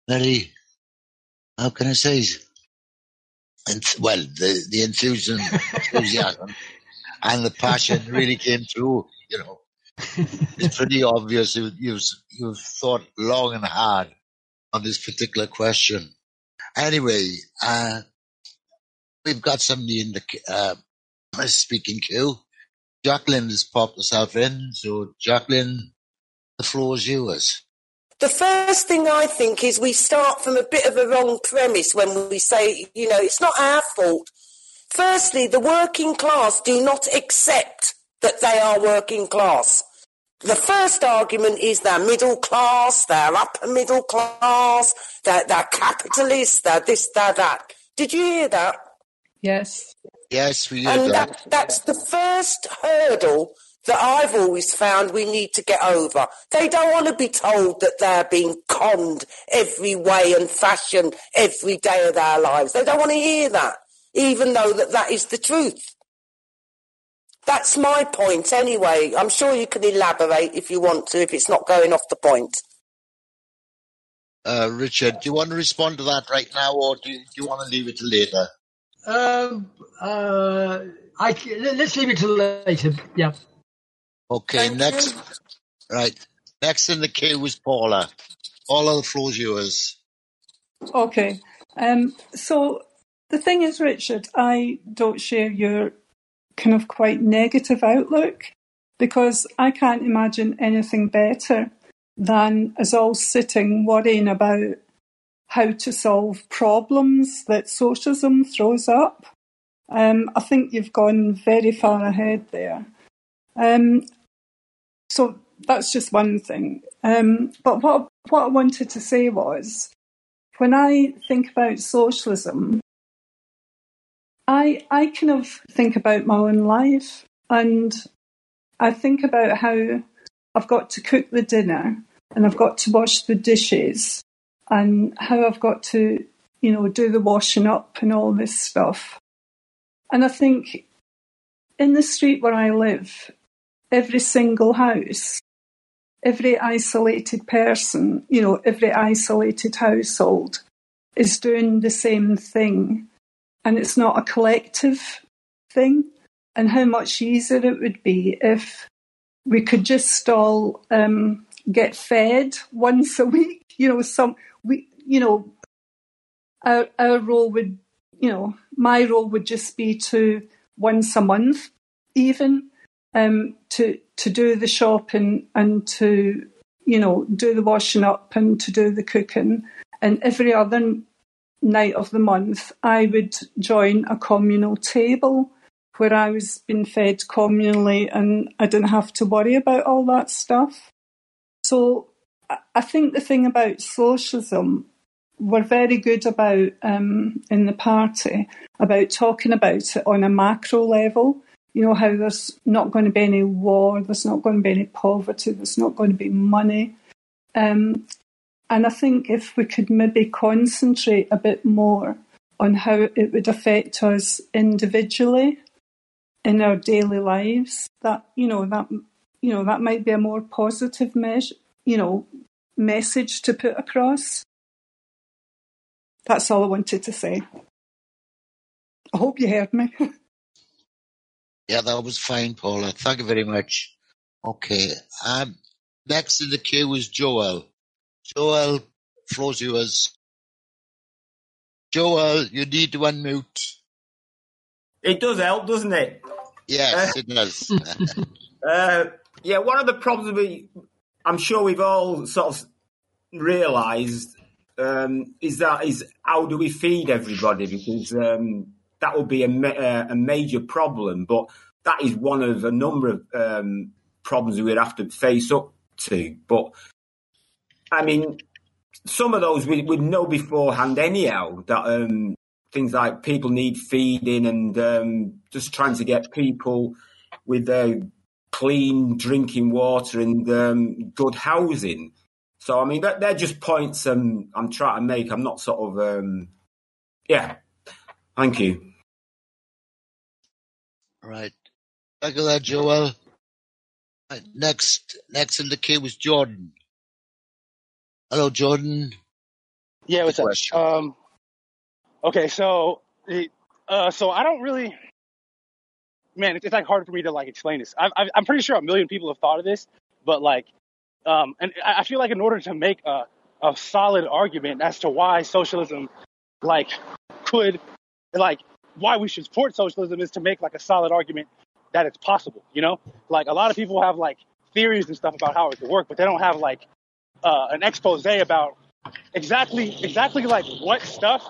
very, how can I say, the enthusiasm and the passion really came through, It's pretty obvious you've thought long and hard on this particular question. Anyway, we've got somebody in the speaking queue. Jacqueline has popped herself in. So, Jacqueline, the floor is yours. The first thing I think is we start from a bit of a wrong premise when we say, it's not our fault. Firstly, the working class do not accept that they are working class. The first argument is they're middle class, they're upper middle class, they're capitalists, they're this, they're that. Did you hear that? Yes. Yes, we heard that. And that's the first hurdle that I've always found we need to get over. They don't want to be told that they're being conned every way and fashion every day of their lives. They don't want to hear that, even though that is the truth. That's my point anyway. I'm sure you can elaborate if you want to, if it's not going off the point. Richard, do you want to respond to that right now, or do you want to leave it till later? Let's leave it till later, yeah. Okay, next in the queue is Paula. Paula, the floor is yours. Okay. So the thing is, Richard, I don't share your kind of quite negative outlook, because I can't imagine anything better than us all sitting worrying about how to solve problems that socialism throws up. I think you've gone very far ahead there. So that's just one thing. But what I wanted to say was, when I think about socialism, I kind of think about my own life, and I think about how I've got to cook the dinner and I've got to wash the dishes and how I've got to, do the washing up and all this stuff. And I think in the street where I live, every single house, every isolated person, every isolated household is doing the same thing. And it's not a collective thing. And how much easier it would be if we could just all get fed once a week. Our role would, my role would just be to once a month, even to do the shopping and to do the washing up and to do the cooking, and every other night of the month I would join a communal table where I was being fed communally and I didn't have to worry about all that stuff. So I think the thing about socialism, we're very good about in the party about talking about it on a macro level. How there's not going to be any war, there's not going to be any poverty, there's not going to be money. And I think if we could maybe concentrate a bit more on how it would affect us individually in our daily lives, that might be a more positive message to put across. That's all I wanted to say. I hope you heard me. Yeah, that was fine, Paula. Thank you very much. Okay. Next in the queue is Joel. Joel, floor's yours. Joel, you need to unmute. It does help, doesn't it? Yes, it does. One of the problems I'm sure we've all sort of realised is how do we feed everybody? Because that would be a major problem, but that is one of a number of problems we would have to face up to. But I mean, some of those we'd know beforehand anyhow, that things like people need feeding and just trying to get people with clean drinking water and good housing. So, I mean, they're just points I'm trying to make. I'm not sort of, Thank you. Right. Thank you there, Joel. Right, next in the queue is Jordan. Hello, Jordan. Yeah, what's up? question. Okay, so I don't really, man, it's like hard for me to like explain this. I'm pretty sure a million people have thought of this, but like, and I feel like in order to make a solid argument as to why socialism, like, could, like, why we should support socialism is to make like a solid argument that it's possible. You know, like a lot of people have like theories and stuff about how it could work, but they don't have like an expose about exactly like what stuff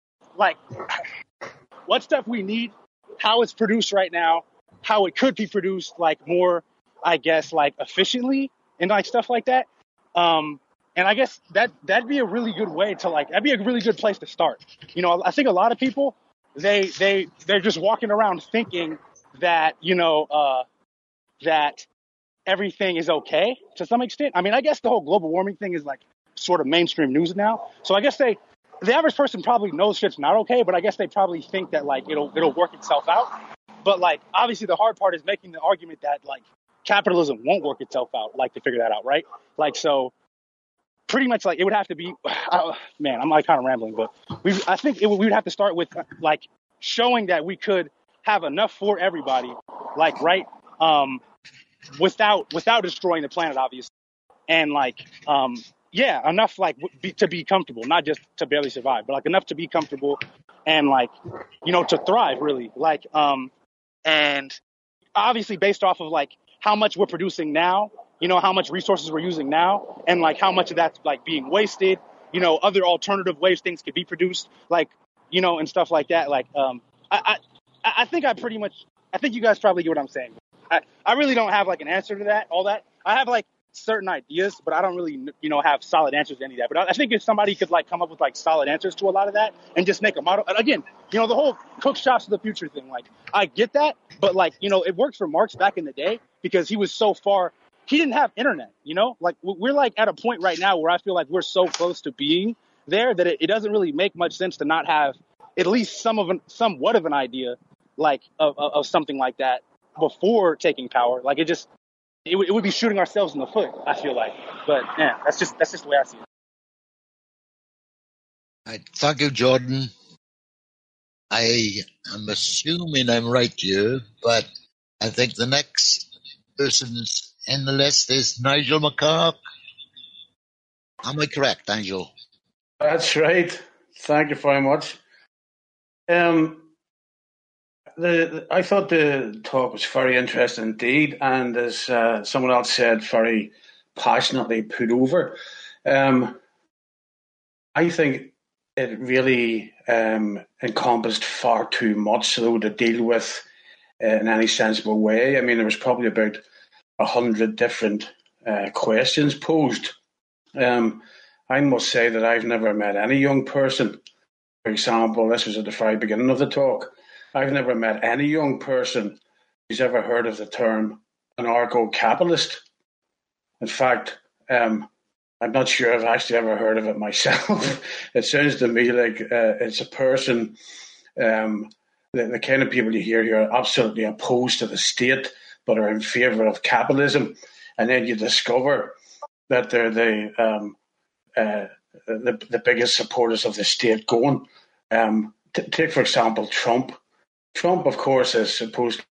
we need, how it's produced right now, how it could be produced like more, I guess, like efficiently and like stuff like that. And I guess that'd be a really good way to like, that'd be a really good place to start. You know, I think a lot of people, they're just walking around thinking that, you know, that everything is okay to some extent. I mean, I guess the whole global warming thing is like sort of mainstream news now. So I guess the average person probably knows shit's not okay, but I guess they probably think that like it'll work itself out. But like obviously the hard part is making the argument that like capitalism won't work itself out, like to figure that out, right? Like so pretty much like it would have to be man, I'm like kind of rambling, but I think we would have to start with like showing that we could have enough for everybody, like right without destroying the planet, obviously, and like yeah, enough like to be comfortable, not just to barely survive, but like enough to be comfortable and like, you know, to thrive really, like and obviously based off of like how much we're producing now, you know, how much resources we're using now, and like how much of that's like being wasted, you know, other alternative ways things could be produced, like, you know, and stuff like that. Like I think I think you guys probably get what I'm saying. I really don't have like an answer to all that. I have like certain ideas, but I don't really, you know, have solid answers to any of that. But I think if somebody could like come up with like solid answers to a lot of that and just make a model, and again, you know, the whole cook shops of the future thing, like I get that, but like, you know, it worked for Marx back in the day because he was so far, he didn't have internet, you know, like we're like at a point right now where I feel like we're so close to being there that it doesn't really make much sense to not have at least somewhat of an idea like of something like that before taking power. Like it would be shooting ourselves in the foot, I feel like. But yeah, that's just the way I see it. Right. Thank you, Jordan. I am assuming I'm right here, but I think the next person in the list is Nigel McCarthy. Am I correct, Nigel? That's right. Thank you very much. I thought the talk was very interesting indeed, and as someone else said, very passionately put over. I think it really encompassed far too much, though, to deal with in any sensible way. I mean, there was probably about 100 different questions posed. I must say that I've never met any young person. For example, this was at the very beginning of the talk. I've never met any young person who's ever heard of the term anarcho-capitalist. In fact, I'm not sure I've actually ever heard of it myself. It sounds to me like it's a person, the kind of people you hear here are absolutely opposed to the state, but are in favour of capitalism. And then you discover that they're the biggest supporters of the state going. Take, for example, Trump. Trump, of course, is supposedly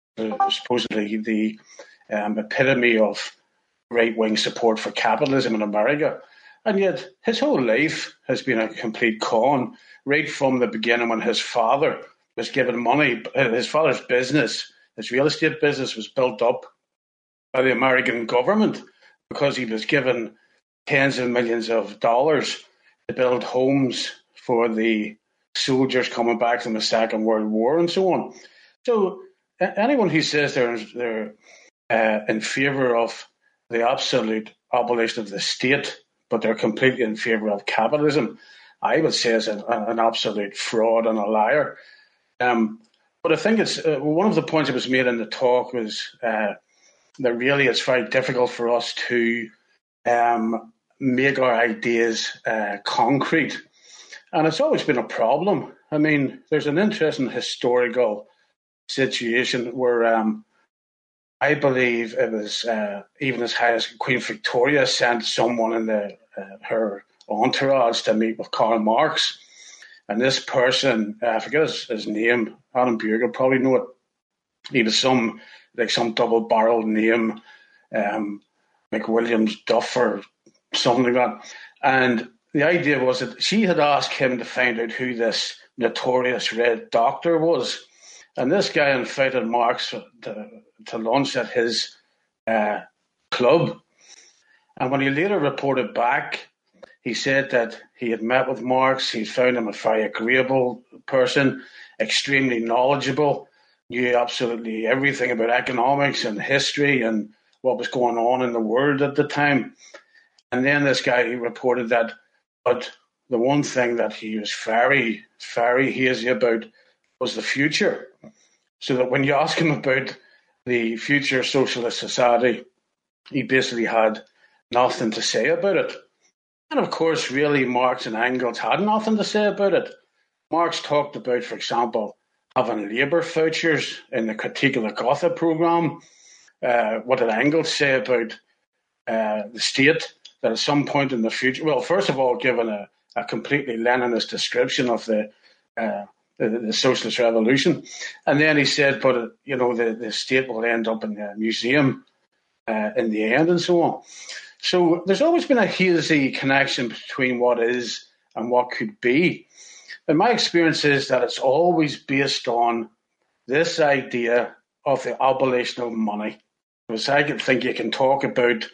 the epitome of right-wing support for capitalism in America. And yet his whole life has been a complete con, right from the beginning when his father was given money. His father's business, his real estate business, was built up by the American government because he was given tens of millions of dollars to build homes for the soldiers coming back from the Second World War and so on. So anyone who says they're in favour of the absolute abolition of the state, but they're completely in favour of capitalism, I would say is an absolute fraud and a liar. But I think it's one of the points that was made in the talk was that really it's very difficult for us to make our ideas concrete. And it's always been a problem. I mean, there's an interesting historical situation where I believe it was even as high as Queen Victoria sent someone in her entourage to meet with Karl Marx. And this person, I forget his name, Adam Bugle probably know it. He was some double-barreled name, McWilliams Duff or something like that. And the idea was that she had asked him to find out who this notorious Red Doctor was. And this guy invited Marx to lunch at his club. And when he later reported back, he said that he had met with Marx. He found him a very agreeable person, extremely knowledgeable, knew absolutely everything about economics and history and what was going on in the world at the time. And then this guy reported that, but the one thing that he was very, very hazy about was the future. So that when you ask him about the future socialist society, he basically had nothing to say about it. And of course, really, Marx and Engels had nothing to say about it. Marx talked about, for example, having labour vouchers in the Critique of the Gotha programme. What did Engels say about the state? That at some point in the future, well, first of all, given a completely Leninist description of the socialist revolution, and then he said, but the state will end up in a museum in the end, and so on. So there's always been a hazy connection between what is and what could be. And my experience is that it's always based on this idea of the abolition of money. Because I think you can talk about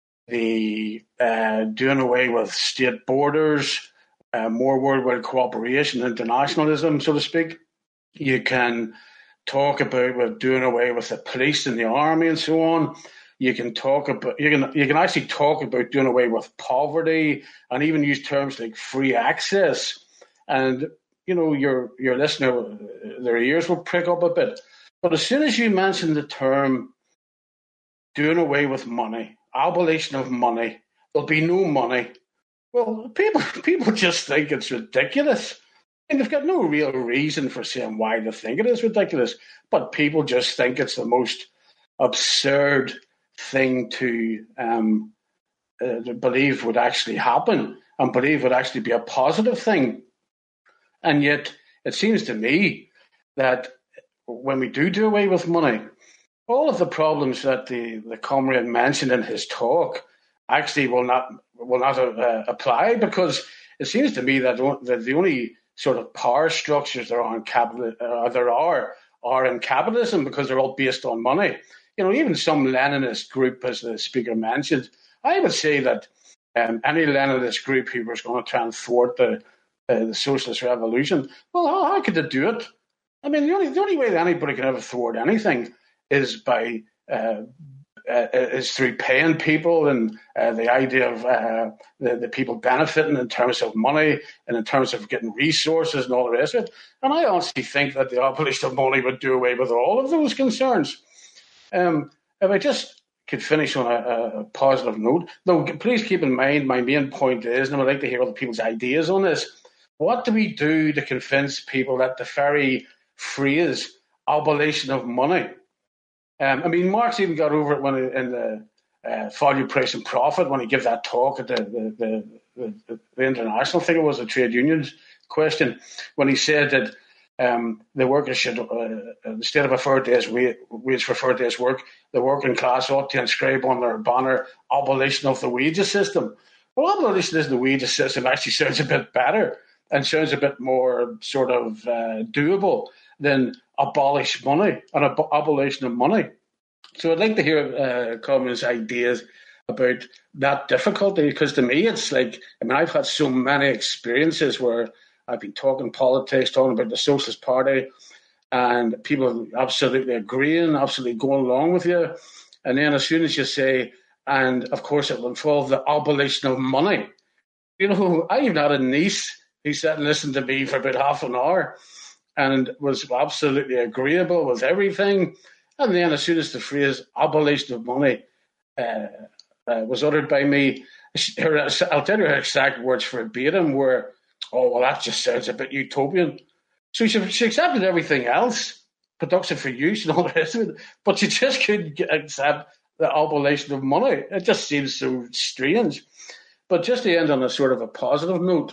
the doing away with state borders, more worldwide cooperation, internationalism, so to speak. You can talk about doing away with the police and the army and so on. You can actually talk about doing away with poverty and even use terms like free access. And your listener, their ears will prick up a bit. But as soon as you mention the term doing away with money, abolition of money, there'll be no money. Well, people just think it's ridiculous. And they've got no real reason for saying why they think it is ridiculous. But people just think it's the most absurd thing to believe would actually happen and believe would actually be a positive thing. And yet it seems to me that when we do away with money, all of the problems that the comrade mentioned in his talk actually will not apply, because it seems to me that the only sort of power structures there are in capitalism, because they're all based on money. Even some Leninist group, as the speaker mentioned, I would say that any Leninist group who was going to try and thwart the socialist revolution, well, how could they do it? I mean, the only way that anybody can ever thwart anything is by is through paying people, and the idea of the people benefiting in terms of money and in terms of getting resources and all the rest of it. And I honestly think that the abolition of money would do away with all of those concerns. If I just could finish on a positive note, though, please keep in mind my main point is, and I would like to hear other people's ideas on this, what do we do to convince people that the very phrase abolition of money, Marx even got over it when in the Value, Price and Profit, when he gave that talk at the International, I think it was, a trade unions question, when he said that the workers should, instead of referred to as wage referred to as work, the working class ought to inscribe on their banner abolition of the wages system. Well, abolition of the wages system actually sounds a bit better and sounds a bit more sort of doable than abolish money and abolition of money. So I'd like to hear Coleman's ideas about that difficulty, because to me it's like, I've had so many experiences where I've been talking politics, talking about the Socialist Party, and people absolutely agreeing, absolutely going along with you. And then as soon as you say, and of course it will involve the abolition of money. I even had a niece who sat and listened to me for about half an hour and was absolutely agreeable with everything. And then as soon as the phrase abolition of money was uttered by me, I'll tell you her exact words verbatim were, "Oh, well, that just sounds a bit utopian." So she accepted everything else, production for use and all the rest of it, but she just couldn't accept the abolition of money. It just seems so strange. But just to end on a sort of a positive note,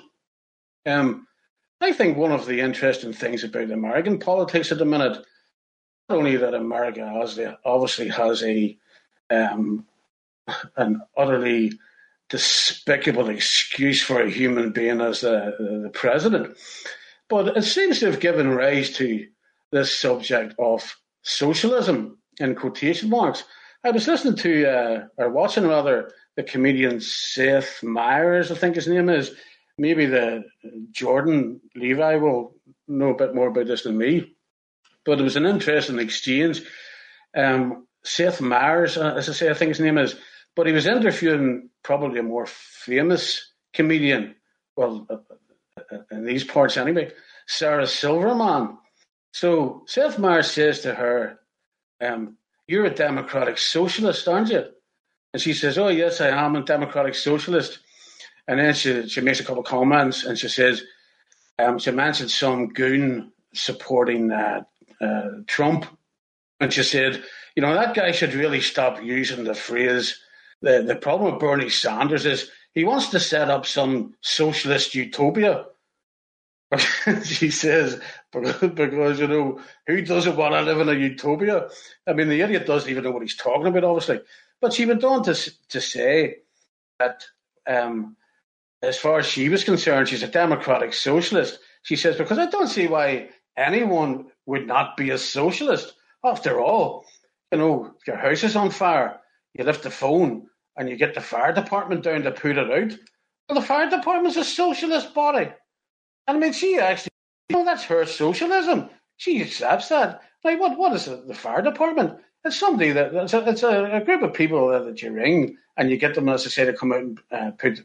I think one of the interesting things about American politics at the minute, not only that America obviously has an utterly despicable excuse for a human being as the president, but it seems to have given rise to this subject of socialism, in quotation marks. I was listening to, or watching rather, the comedian Seth Meyers, I think his name is. Maybe the Jordan Levi will know a bit more about this than me. But it was an interesting exchange. Seth Meyers, as I say, I think his name is. But he was interviewing probably a more famous comedian, well, in these parts anyway, Sarah Silverman. So Seth Meyers says to her, "You're a democratic socialist, aren't you?" And she says, "Oh, yes, I am a democratic socialist." And then she makes a couple of comments, and she says, she mentioned some goon supporting Trump. And she said, that guy should really stop using the phrase. The problem with Bernie Sanders is he wants to set up some socialist utopia. She says, because, who doesn't want to live in a utopia? I mean, the idiot doesn't even know what he's talking about, obviously. But she went on to say that as far as she was concerned, she's a democratic socialist. She says, because I don't see why anyone would not be a socialist. After all, your house is on fire, you lift the phone and you get the fire department down to put it out. Well, the fire department's a socialist body. And I mean, she actually, that's her socialism. She accepts that. Like, what is the fire department? It's somebody it's a group of people that you ring and you get them, as I say, to come out and put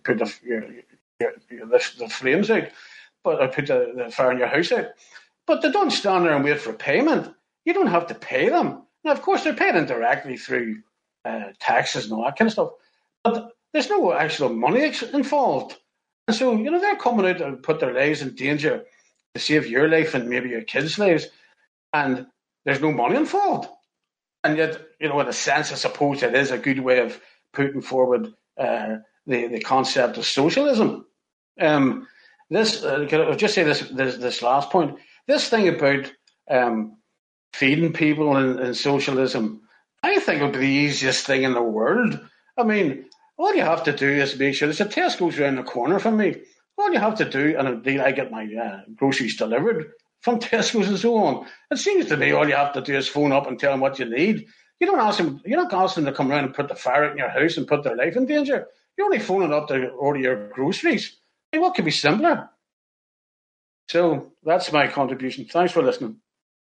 the flames out, or put the fire in your house out. But they don't stand there and wait for payment. You don't have to pay them. Now, of course, they're paid indirectly through taxes and all that kind of stuff. But there's no actual money involved. And so, they're coming out and put their lives in danger to save your life and maybe your kids' lives. And there's no money involved. And yet, in a sense, I suppose it is a good way of putting forward the concept of socialism. Can I just say this last point? This thing about feeding people in socialism, I think it would be the easiest thing in the world. I mean, all you have to do is make sure there's a Tesco's around the corner from me. All you have to do, and indeed I get my groceries delivered from Tesco's and so on. It seems to me all you have to do is phone up and tell them what you need. You're not asking them to come around and put the fire out in your house and put their life in danger. You're only phoning up to order your groceries. I mean, what could be simpler? So that's my contribution. Thanks for listening.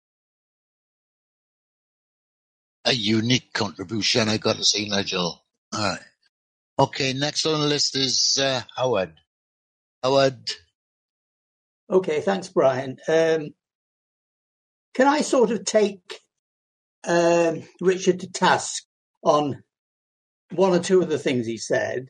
A unique contribution, I got to say, Nigel. All right. Okay, next on the list is Howard. Howard. Okay, thanks, Brian. Can I sort of take Richard to task on one or two of the things he said?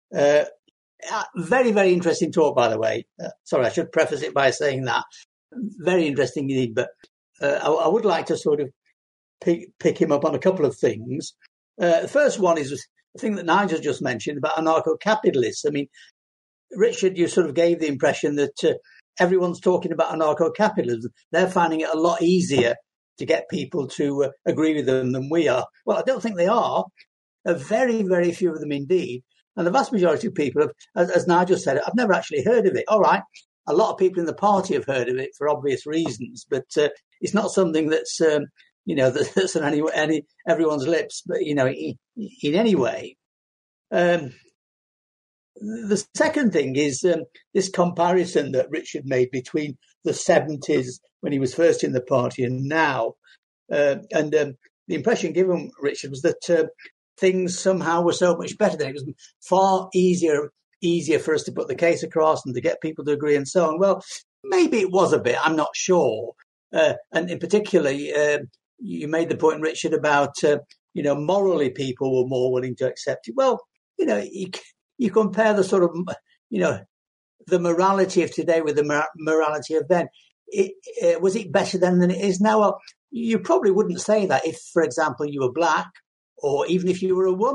Very, very interesting talk, by the way. Sorry, I should preface it by saying that. Very interesting indeed, but I would like to sort of pick him up on a couple of things. The first one is the thing that Nigel just mentioned about anarcho-capitalists. I mean, Richard, you sort of gave the impression that everyone's talking about anarcho-capitalism. They're finding it a lot easier to get people to agree with them than we are. Well, I don't think they are. Very, very few of them indeed. And the vast majority of people, as Nigel said, I've never actually heard of it. All right, a lot of people in the party have heard of it for obvious reasons, but it's not something that's that's on everyone's lips. But in any way, the second thing is this comparison that Richard made between the 70s when he was first in the party and now, and the impression given Richard was that things somehow were so much better then. It was far easier for us to put the case across and to get people to agree and so on. Well, maybe it was a bit, I'm not sure. And in particular, you made the point, Richard, about, morally people were more willing to accept it. Well, you compare the sort of, the morality of today with the morality of then. Was it better then than it is now? Well, you probably wouldn't say that if, for example, you were black, or even if you were a woman.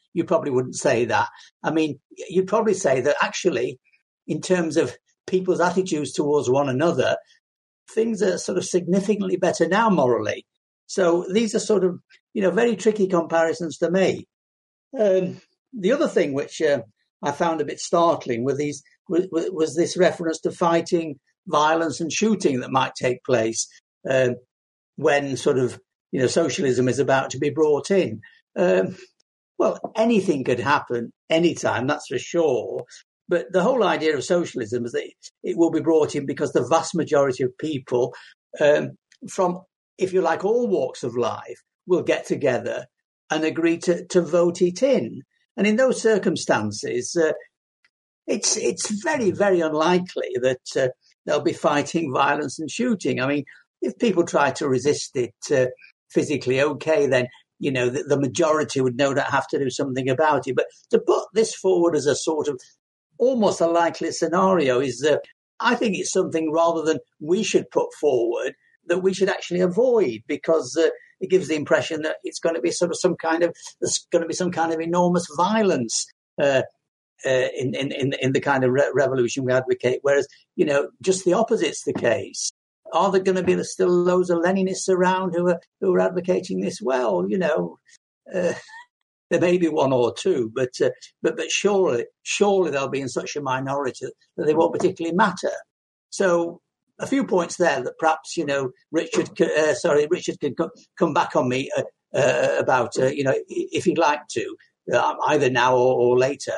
you probably wouldn't say that. I mean, you'd probably say that actually, in terms of people's attitudes towards one another, things are sort of significantly better now morally. So these are sort of, very tricky comparisons to make. The other thing which I found a bit startling was this reference to fighting violence and shooting that might take place when sort of, socialism is about to be brought in. Well, anything could happen anytime, that's for sure. But the whole idea of socialism is that it will be brought in because the vast majority of people from, if you like, all walks of life will get together and agree to vote it in. And in those circumstances, it's very, very unlikely that they'll be fighting violence and shooting. I mean, if people try to resist it physically, okay, then, the majority would no doubt have to do something about it. But to put this forward as a sort of almost a likely scenario is, I think it's something rather than we should put forward that we should actually avoid, because it gives the impression that it's going to be there's going to be some kind of enormous violence in the kind of revolution we advocate. Whereas, just the opposite's the case. Are there going to be still loads of Leninists around who are advocating this? Well, there may be one or two, but surely they'll be in such a minority that they won't particularly matter. So a few points there that perhaps Richard could come back on me about if he'd like to, either now or later.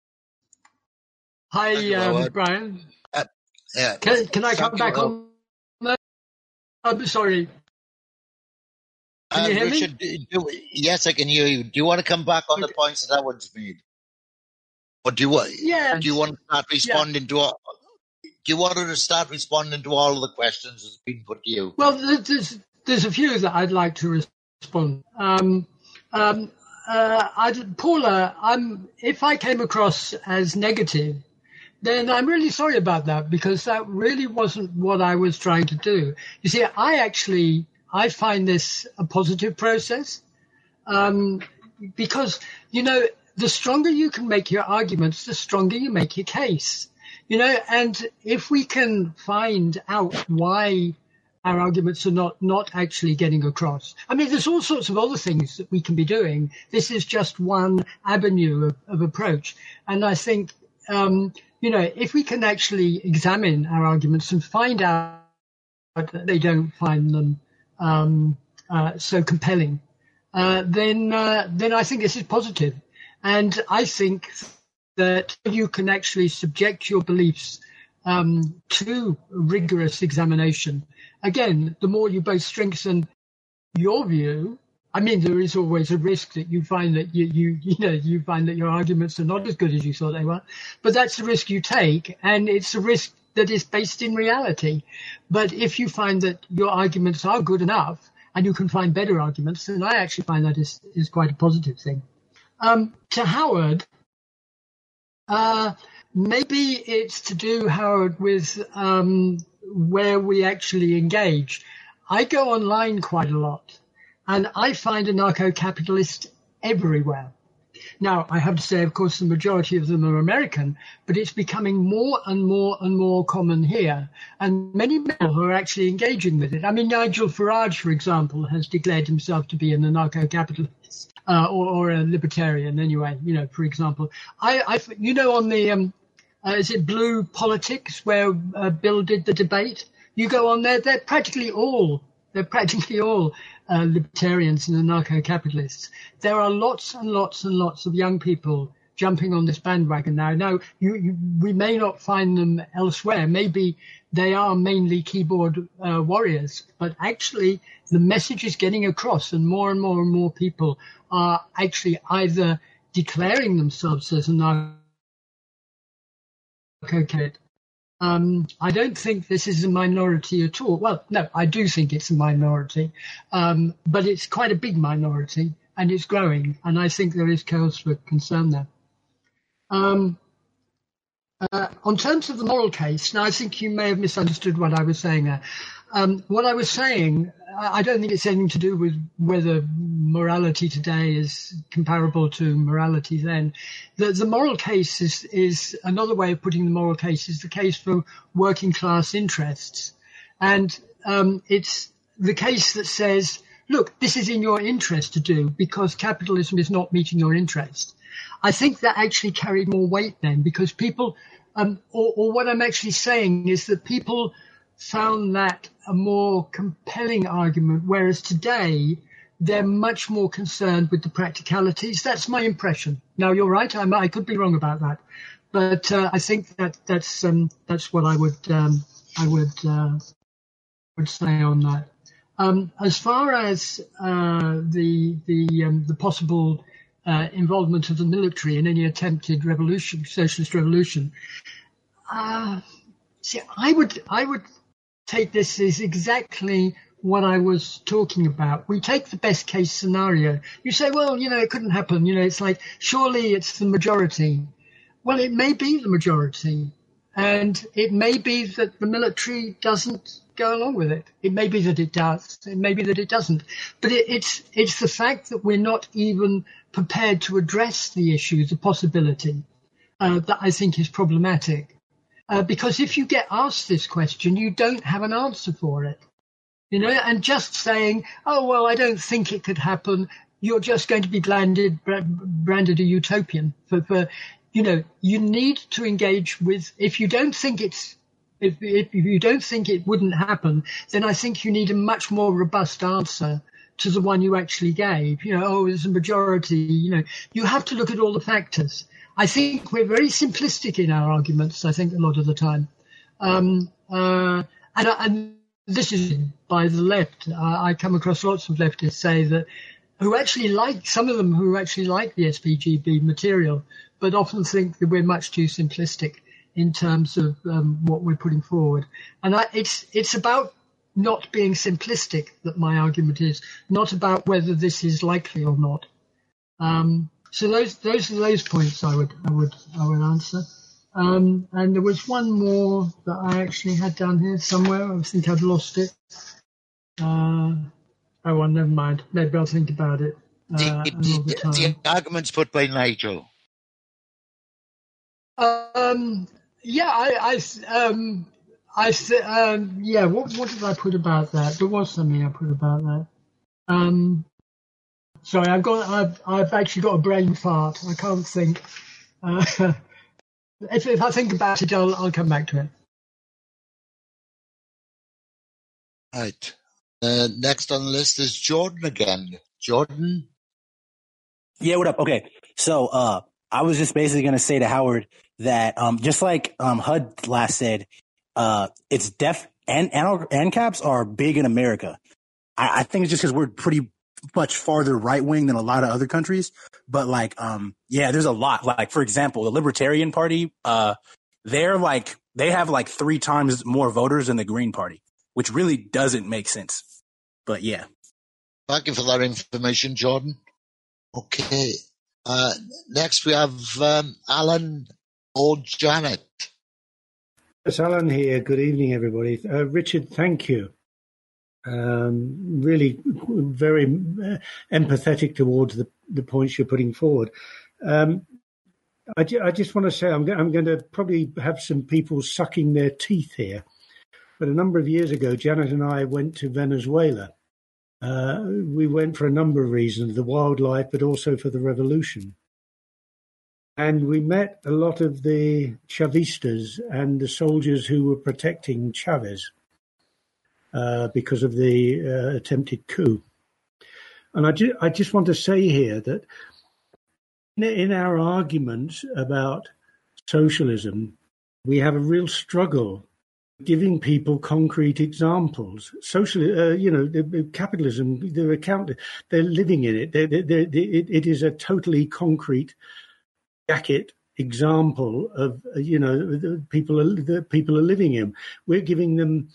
Hi, Brian. Yeah. Can I come back on? I'm sorry. Can you hear Richard, me? Yes, I can hear you. Do you want to come back on the points that I once made? Or do you want? Yes. Do you want to start responding to all? Do you want to start responding to all of the questions that's been put to you? Well, there's a few that I'd like to respond. Paula, if I came across as negative, then I'm really sorry about that, because that really wasn't what I was trying to do. You see, I find this a positive process, because, the stronger you can make your arguments, the stronger you make your case, and if we can find out why our arguments are not actually getting across. I mean, there's all sorts of other things that we can be doing. This is just one avenue of approach. And I think, if we can actually examine our arguments and find out that they don't find them so compelling, then I think this is positive. And I think that you can actually subject your beliefs to rigorous examination. Again, the more you both strengthen your view, I mean, there is always a risk that you find that you find that your arguments are not as good as you thought they were, but that's the risk you take, and it's a risk that is based in reality. But if you find that your arguments are good enough and you can find better arguments, then I actually find that is quite a positive thing. To Howard, maybe it's to do, Howard, with where we actually engage. I go online quite a lot, and I find anarcho-capitalists everywhere. Now, I have to say, of course, the majority of them are American, but it's becoming more and more and more common here. And many people who are actually engaging with it. I mean, Nigel Farage, for example, has declared himself to be an anarcho-capitalist or a libertarian anyway, for example. On the, is it Blue Politics, where Bill did the debate? You go on there, they're practically all libertarians and anarcho-capitalists. There are lots and lots and lots of young people jumping on this bandwagon now. Now, we may not find them elsewhere. Maybe they are mainly keyboard warriors, but actually the message is getting across, and more and more and more people are actually either declaring themselves as anarcho-capitalists. I don't think this is a minority at all. Well, no, I do think it's a minority, but it's quite a big minority, and it's growing, and I think there is cause for concern there. On terms of the moral case, now I think you may have misunderstood what I was saying there. What I was saying I don't think it's anything to do with whether morality today is comparable to morality then. The moral case is another way of putting the moral case is the case for working class interests. And it's the case that says, look, this is in your interest to do because capitalism is not meeting your interest. I think that actually carried more weight then because people, or what I'm actually saying is that people found that a more compelling argument, whereas today they're much more concerned with the practicalities. That's my impression. Now, you're right. I could be wrong about that, but I think that's what I would say on that. As far as the possible involvement of the military in any attempted revolution, socialist revolution, see, I would take this as exactly what I was talking about. We take the best case scenario. You say, well, it couldn't happen. It's like, surely it's the majority. Well, it may be the majority. And it may be that the military doesn't go along with it. It may be that it does. It may be that it doesn't. But it's the fact that we're not even prepared to address the issue, the possibility, that I think is problematic. Because if you get asked this question, you don't have an answer for it. And just saying, oh, well, I don't think it could happen, you're just going to be branded a utopian. You need to engage with, if you don't think it wouldn't happen, then I think you need a much more robust answer to the one you actually gave. There's a majority, you have to look at all the factors. I think we're very simplistic in our arguments, I think, a lot of the time. And this is by the left. I come across lots of leftists say that some of them who actually like the SPGB material, but often think that we're much too simplistic in terms of what we're putting forward. And it's about not being simplistic that my argument is, not about whether this is likely or not. So those are those points I would answer. And there was one more that I actually had down here somewhere. I think I've lost it. Well, never mind. Maybe I'll think about it. The arguments put by Nigel. What did I put about that? There was something I put about that. Sorry, I've actually got a brain fart. I can't think. If I think about it, I'll come back to it. Right. Next on the list is Jordan again. Jordan? Yeah, what up? Okay. So I was just basically going to say to Howard that just like HUD last said, it's deaf and ANCAPs are big in America. I think it's just because we're pretty much farther right wing than a lot of other countries. But there's a lot. Like, for example, the Libertarian Party, they have 3 times more voters than the Green Party, which really doesn't make sense. But yeah. Thank you for that information, Jordan. Okay. Next we have Alan or Janet. It's Alan here. Good evening, everybody. Richard, thank you. Really very empathetic towards the points you're putting forward. I just want to say I'm going to probably have some people sucking their teeth here. But a number of years ago, Janet and I went to Venezuela. We went for a number of reasons, the wildlife, but also for the revolution. And we met a lot of the Chavistas and the soldiers who were protecting Chavez because of the attempted coup. And I just want to say here that in our arguments about socialism, we have a real struggle giving people concrete examples. Capitalism, they're living in it. It is a totally concrete jacket example of the people are living in. We're giving them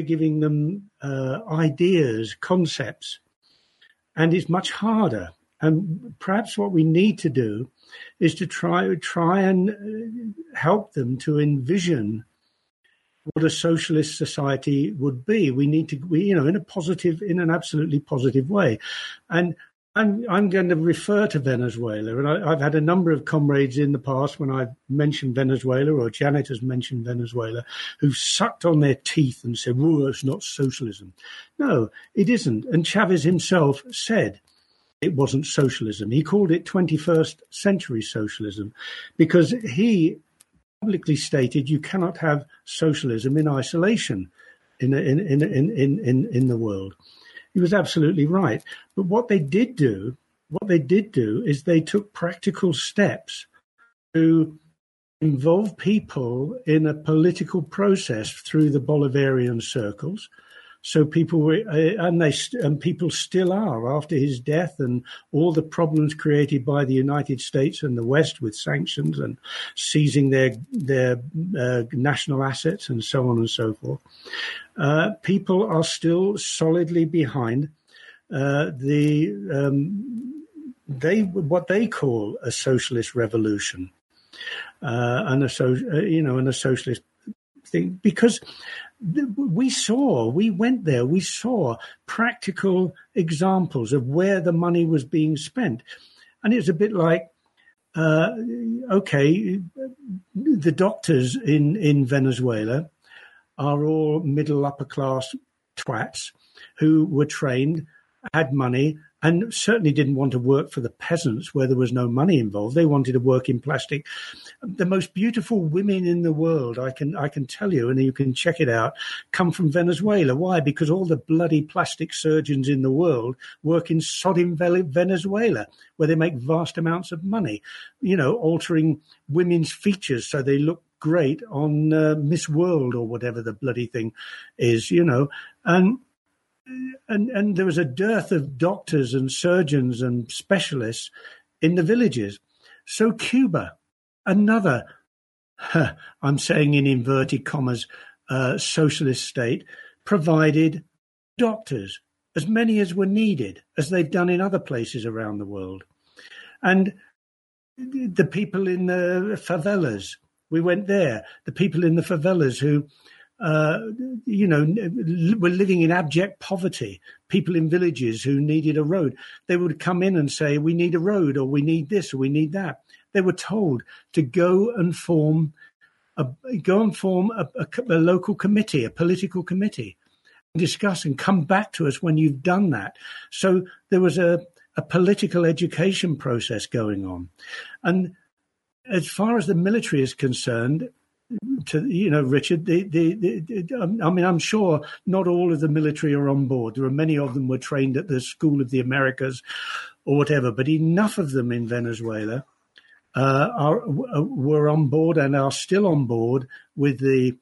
ideas, concepts, and it's much harder. And perhaps what we need to do is to try and help them to envision what a socialist society would be. We need to, in an absolutely positive way. And I'm going to refer to Venezuela, and I've had a number of comrades in the past when I've mentioned Venezuela, or Janet has mentioned Venezuela, who've sucked on their teeth and said, "Well, it's not socialism." No, it isn't. And Chavez himself said it wasn't socialism. He called it 21st century socialism because he publicly stated you cannot have socialism in isolation in the world. He was absolutely right. But what they did do is they took practical steps to involve people in a political process through the Bolivarian circles. So people were, and people still are after his death, and all the problems created by the United States and the West with sanctions and seizing their national assets and so on and so forth. People are still solidly behind what they call a socialist revolution, and a socialist thing, because we went there, we saw practical examples of where the money was being spent. And it was a bit like, the doctors in Venezuela are all middle upper class twats who were trained, had money, and certainly didn't want to work for the peasants where there was no money involved. They wanted to work in plastic. The most beautiful women in the world, I can tell you, and you can check it out, come from Venezuela. Why? Because all the bloody plastic surgeons in the world work in sodden Venezuela, where they make vast amounts of money, altering women's features so they look great on Miss World or whatever the bloody thing is, And there was a dearth of doctors and surgeons and specialists in the villages. So Cuba, another, I'm saying in inverted commas, socialist state, provided doctors, as many as were needed, as they've done in other places around the world. And the people in the favelas, we went there, the people in the favelas who were living in abject poverty, people in villages who needed a road. They would come in and say, "We need a road," or "We need this," or "We need that." They were told to go and form a local committee, a political committee, and discuss and come back to us when you've done that. So there was a political education process going on. And as far as the military is concerned, Richard, I'm sure not all of the military are on board. There are many of them were trained at the School of the Americas or whatever, but enough of them in Venezuela were on board and are still on board with the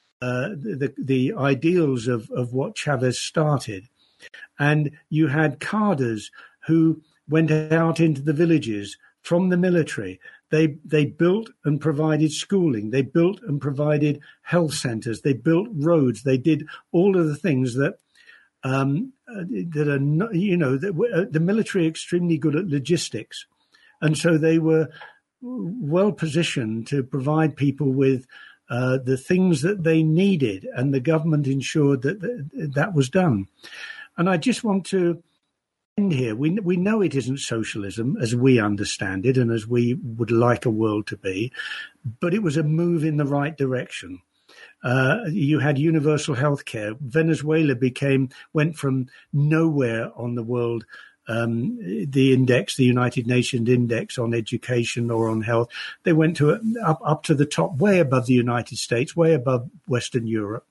ideals of what Chavez started. And you had cadres who went out into the villages from the military. They built and provided schooling. They built and provided health centres. They built roads. They did all of the things that are not, the military are extremely good at logistics, and so they were well positioned to provide people with the things that they needed, and the government ensured that was done. And I just want to end here. We know it isn't socialism as we understand it and as we would like a world to be, but it was a move in the right direction. You had universal health care. Venezuela went from nowhere on the world, the United Nations index on education or on health. They went to up to the top, way above the United States, way above Western Europe.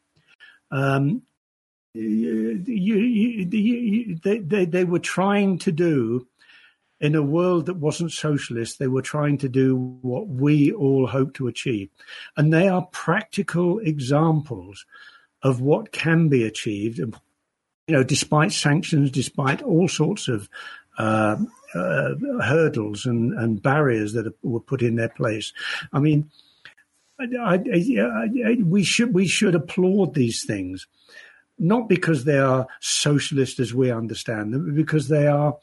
They were trying to do, in a world that wasn't socialist, they were trying to do what we all hope to achieve. And they are practical examples of what can be achieved, despite sanctions, despite all sorts of hurdles and barriers that were put in their place. I mean, we should applaud these things. Not because they are socialist as we understand them, but because they are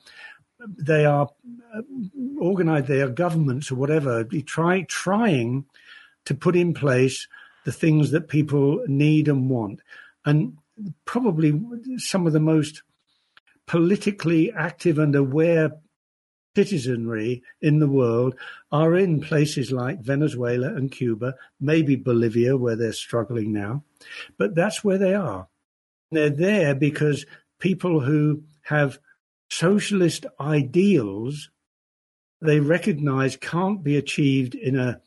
organized, they are governments or whatever, trying to put in place the things that people need and want. And probably some of the most politically active and aware citizenry in the world are in places like Venezuela and Cuba, maybe Bolivia, where they're struggling now. But that's where they are. They're there because people who have socialist ideals, they recognize can't be achieved in a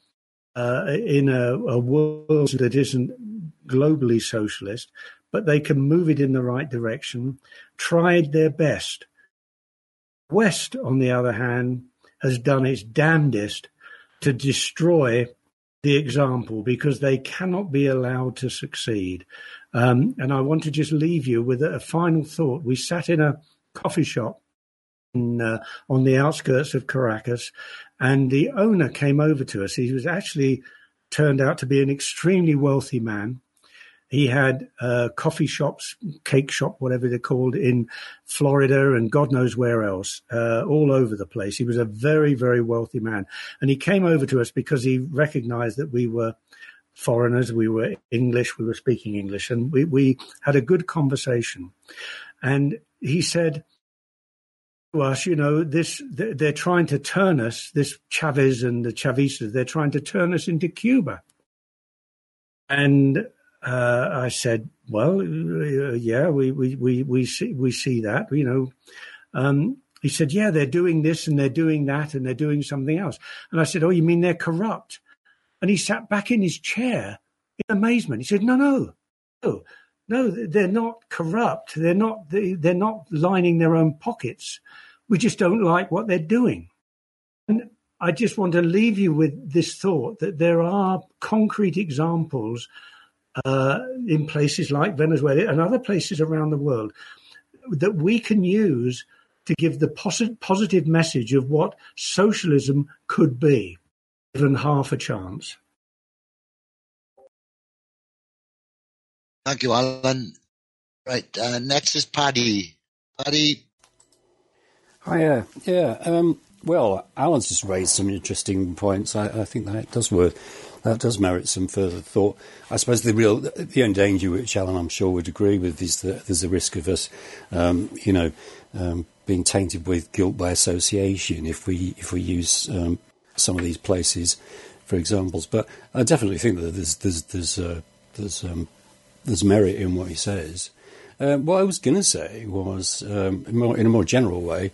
world that isn't globally socialist, but they can move it in the right direction, tried their best. West, on the other hand, has done its damnedest to destroy the example because they cannot be allowed to succeed. And I want to just leave you with a final thought. We sat in a coffee shop on the outskirts of Caracas, and the owner came over to us. He was actually turned out to be an extremely wealthy man. He had coffee shops, cake shop, whatever they're called, in Florida and God knows where else, all over the place. He was a very, very wealthy man. And he came over to us because he recognized that we were foreigners, we were English, we were speaking English, and we had a good conversation. And he said to us, you know, they're trying to turn us, this Chavez and the Chavistas, they're trying to turn us into Cuba. And I said, well, yeah, we see that, you know. He said, yeah, they're doing this and they're doing that and they're doing something else. And I said, oh, you mean they're corrupt? And he sat back in his chair in amazement. He said, no, they're not corrupt. They're not lining their own pockets. We just don't like what they're doing. And I just want to leave you with this thought that there are concrete examples in places like Venezuela and other places around the world that we can use to give the positive message of what socialism could be, given half a chance. Thank you, Alan. Right, next is Paddy. Paddy. Hiya. Well, Alan's just raised some interesting points. I think that does merit some further thought. I suppose the only danger, which Alan I'm sure would agree with, is that there's a risk of us, being tainted with guilt by association if we use some of these places for examples. But I definitely think that there's merit in what he says. What I was going to say was, in a more general way,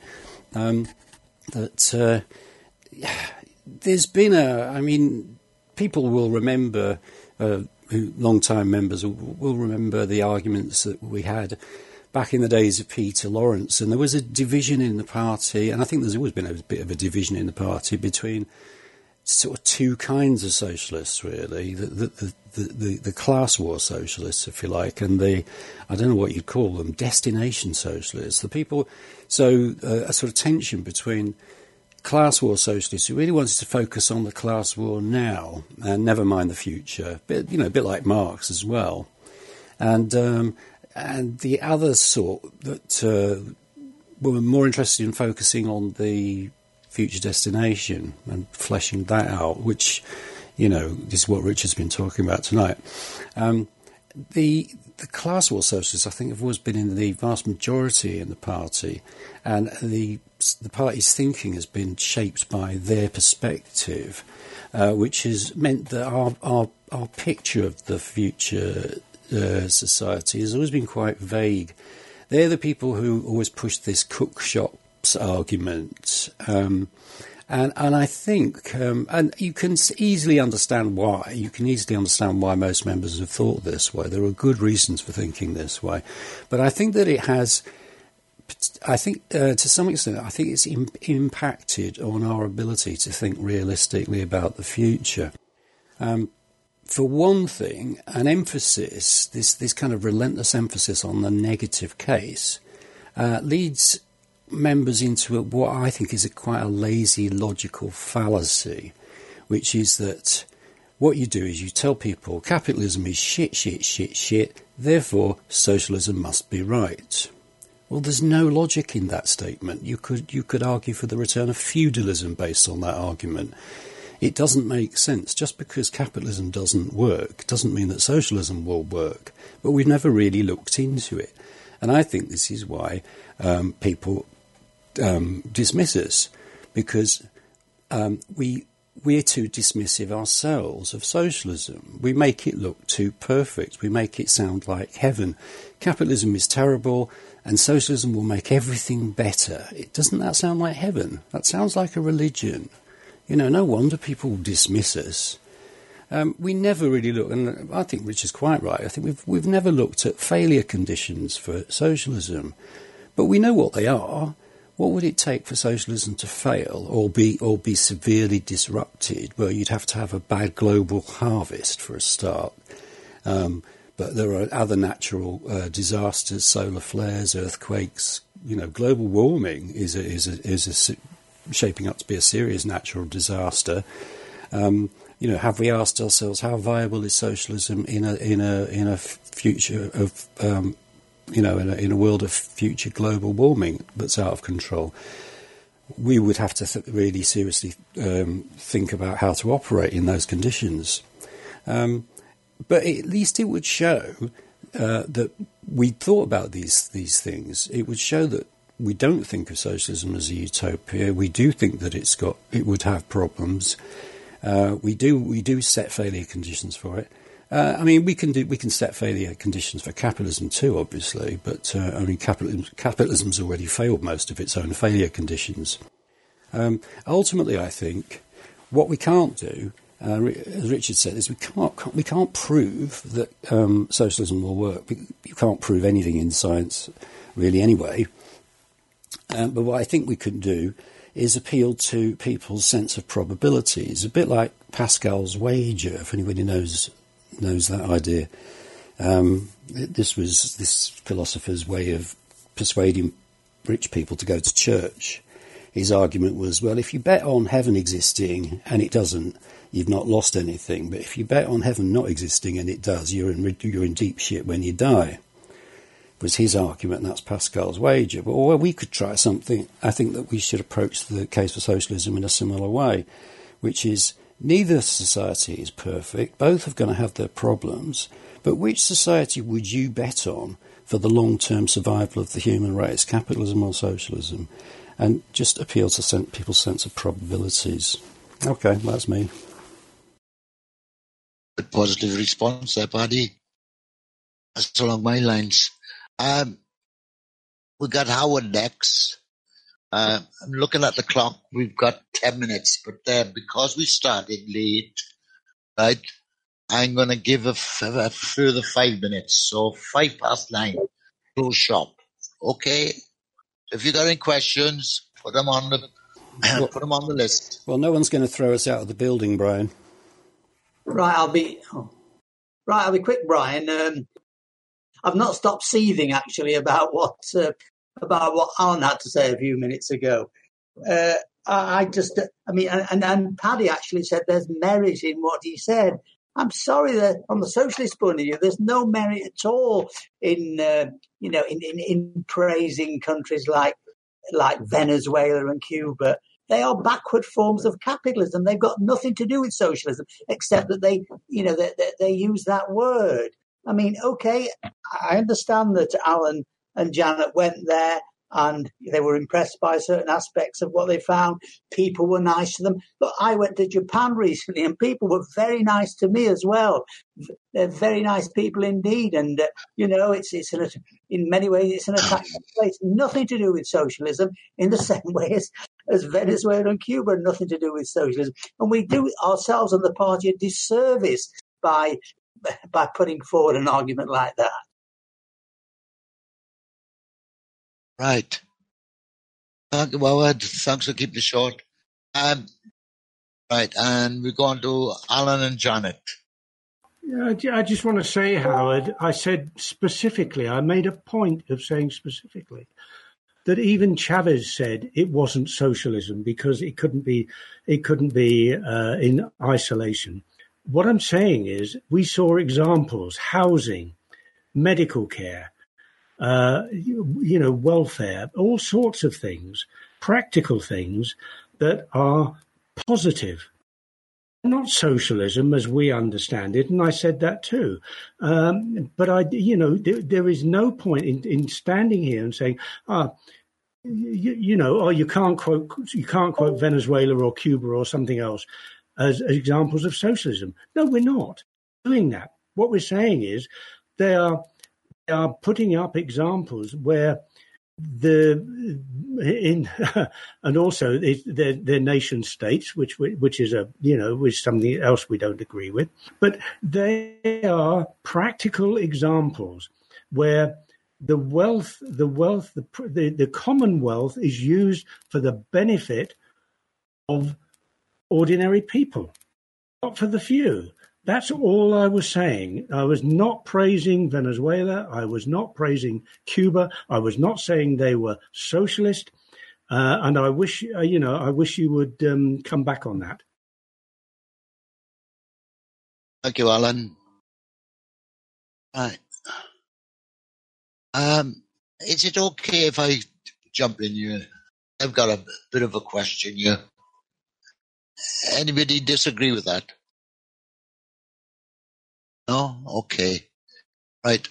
that there's been people will remember, long-time members will remember the arguments that we had back in the days of Peter Lawrence, and there was a division in the party, and I think there's always been a bit of a division in the party between sort of two kinds of socialists, really, the class war socialists, if you like, and I don't know what you'd call them, destination socialists, the people, so a sort of tension between class war socialists who really wanted to focus on the class war now and never mind the future, a bit like Marx as well, and the other sort that were more interested in focusing on the future destination and fleshing that out, which, is what Richard's been talking about tonight. The class war socialists, I think, have always been in the vast majority in the party, and the party's thinking has been shaped by their perspective, which has meant that our picture of the future society has always been quite vague. They're the people who always push this cook shops argument, and I think, and you can easily understand why. You can easily understand why most members have thought this way. There are good reasons for thinking this way, but I think that it has. I think, to some extent, I think it's impacted on our ability to think realistically about the future. For one thing, an emphasis, this kind of relentless emphasis on the negative case, leads members into what I think is quite a lazy logical fallacy, which is that what you do is you tell people capitalism is shit, therefore socialism must be right. Well, there's no logic in that statement. You could argue for the return of feudalism based on that argument. It doesn't make sense. Just because capitalism doesn't work doesn't mean that socialism will work. But we've never really looked into it. And I think this is why people dismiss us, because we're too dismissive ourselves of socialism. We make it look too perfect. We make it sound like heaven. Capitalism is terrible, and socialism will make everything better. Doesn't that sound like heaven? That sounds like a religion. You know, no wonder people dismiss us. We never really look, and I think Rich is quite right. I think we've never looked at failure conditions for socialism, but we know what they are. What would it take for socialism to fail or be severely disrupted? Well, you'd have to have a bad global harvest for a start. But there are other natural disasters, solar flares, earthquakes. You know, global warming is shaping up to be a serious natural disaster. You know, have we asked ourselves how viable is socialism in a future of in a world of future global warming that's out of control? We would have to really seriously think about how to operate in those conditions. But at least it would show that we thought about these things. It would show that we don't think of socialism as a utopia. We do think that it would have problems. We do set failure conditions for it. I mean, we can set failure conditions for capitalism too, obviously. But I mean, capitalism's already failed most of its own failure conditions. Ultimately, I think what we can't do, as Richard said, is we can't prove that socialism will work. You can't prove anything in science, really, anyway. But what I think we could do is appeal to people's sense of probabilities, a bit like Pascal's wager, if anybody knows that idea. This was this philosopher's way of persuading rich people to go to church. His argument was, well, if you bet on heaven existing and it doesn't, you've not lost anything. But if you bet on heaven not existing and it does, you're in deep shit when you die. Was his argument, and that's Pascal's wager. But we could try something. I think that we should approach the case for socialism in a similar way, which is neither society is perfect. Both are going to have their problems. But which society would you bet on for the long-term survival of the human race, capitalism or socialism? And just appeal to people's sense of probabilities. Okay, that's me. A positive response there, Paddy. That's along my lines. We got Howard next. I'm looking at the clock. We've got 10 minutes, but because we started late, right, I'm going to give a further 5 minutes. So 9:05, close shop. Okay? If you got any questions, put them on the list. Well, no one's going to throw us out of the building, Brian. Right, I'll be quick, Brian. I've not stopped seething actually about what Alan had to say a few minutes ago. And Paddy actually said there's merit in what he said. I'm sorry that from the socialist point of view, there's no merit at all in praising countries like Venezuela and Cuba. They are backward forms of capitalism. They've got nothing to do with socialism except that they use that word. I mean, okay, I understand that Alan and Janet went there and they were impressed by certain aspects of what they found. People were nice to them. But I went to Japan recently and people were very nice to me as well. They're very nice people indeed. And, in many ways, it's an attractive place. Nothing to do with socialism in the same way as Venezuela and Cuba, nothing to do with socialism. And we do ourselves and the party a disservice by putting forward an argument like that. Right. Thank you, Howard. Thanks for keeping it short. Right, and we're going to Alan and Janet. Yeah, I just want to say, Howard, I said specifically, I made a point of saying specifically that even Chavez said it wasn't socialism because it couldn't be in isolation. What I'm saying is we saw examples, housing, medical care, welfare, all sorts of things, practical things that are positive. not socialism as we understand it, and I said that too. But there is no point in standing here and saying, you can't quote Venezuela or Cuba or something else as examples of socialism. No, we're not doing that. What we're saying is they are putting up examples where and also they're nation states, which is is something else we don't agree with. But they are practical examples where the commonwealth is used for the benefit of ordinary people, not for the few. That's all I was saying. I was not praising Venezuela. I was not praising Cuba. I was not saying they were socialist. And I wish you would come back on that. Thank you, Alan. Right. Is it okay if I jump in here? I've got a bit of a question here. Anybody disagree with that? No? Okay. Right.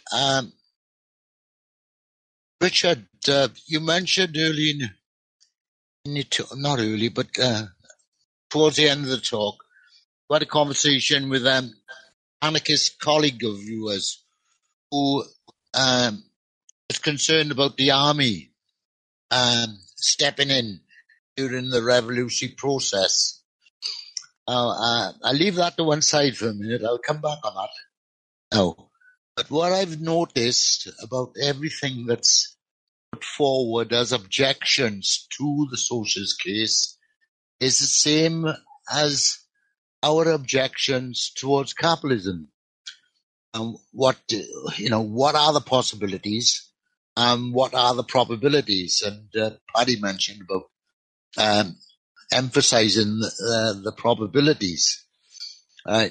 Richard, you mentioned early not early, but towards the end of the talk, you had a conversation with an anarchist colleague of yours who was concerned about the army stepping in during the revolutionary process. I'll leave that to one side for a minute. I'll come back on that. No. But what I've noticed about everything that's put forward as objections to the socialist case is the same as our objections towards capitalism. And what are the possibilities and what are the probabilities? And Paddy mentioned about emphasizing the probabilities. Right.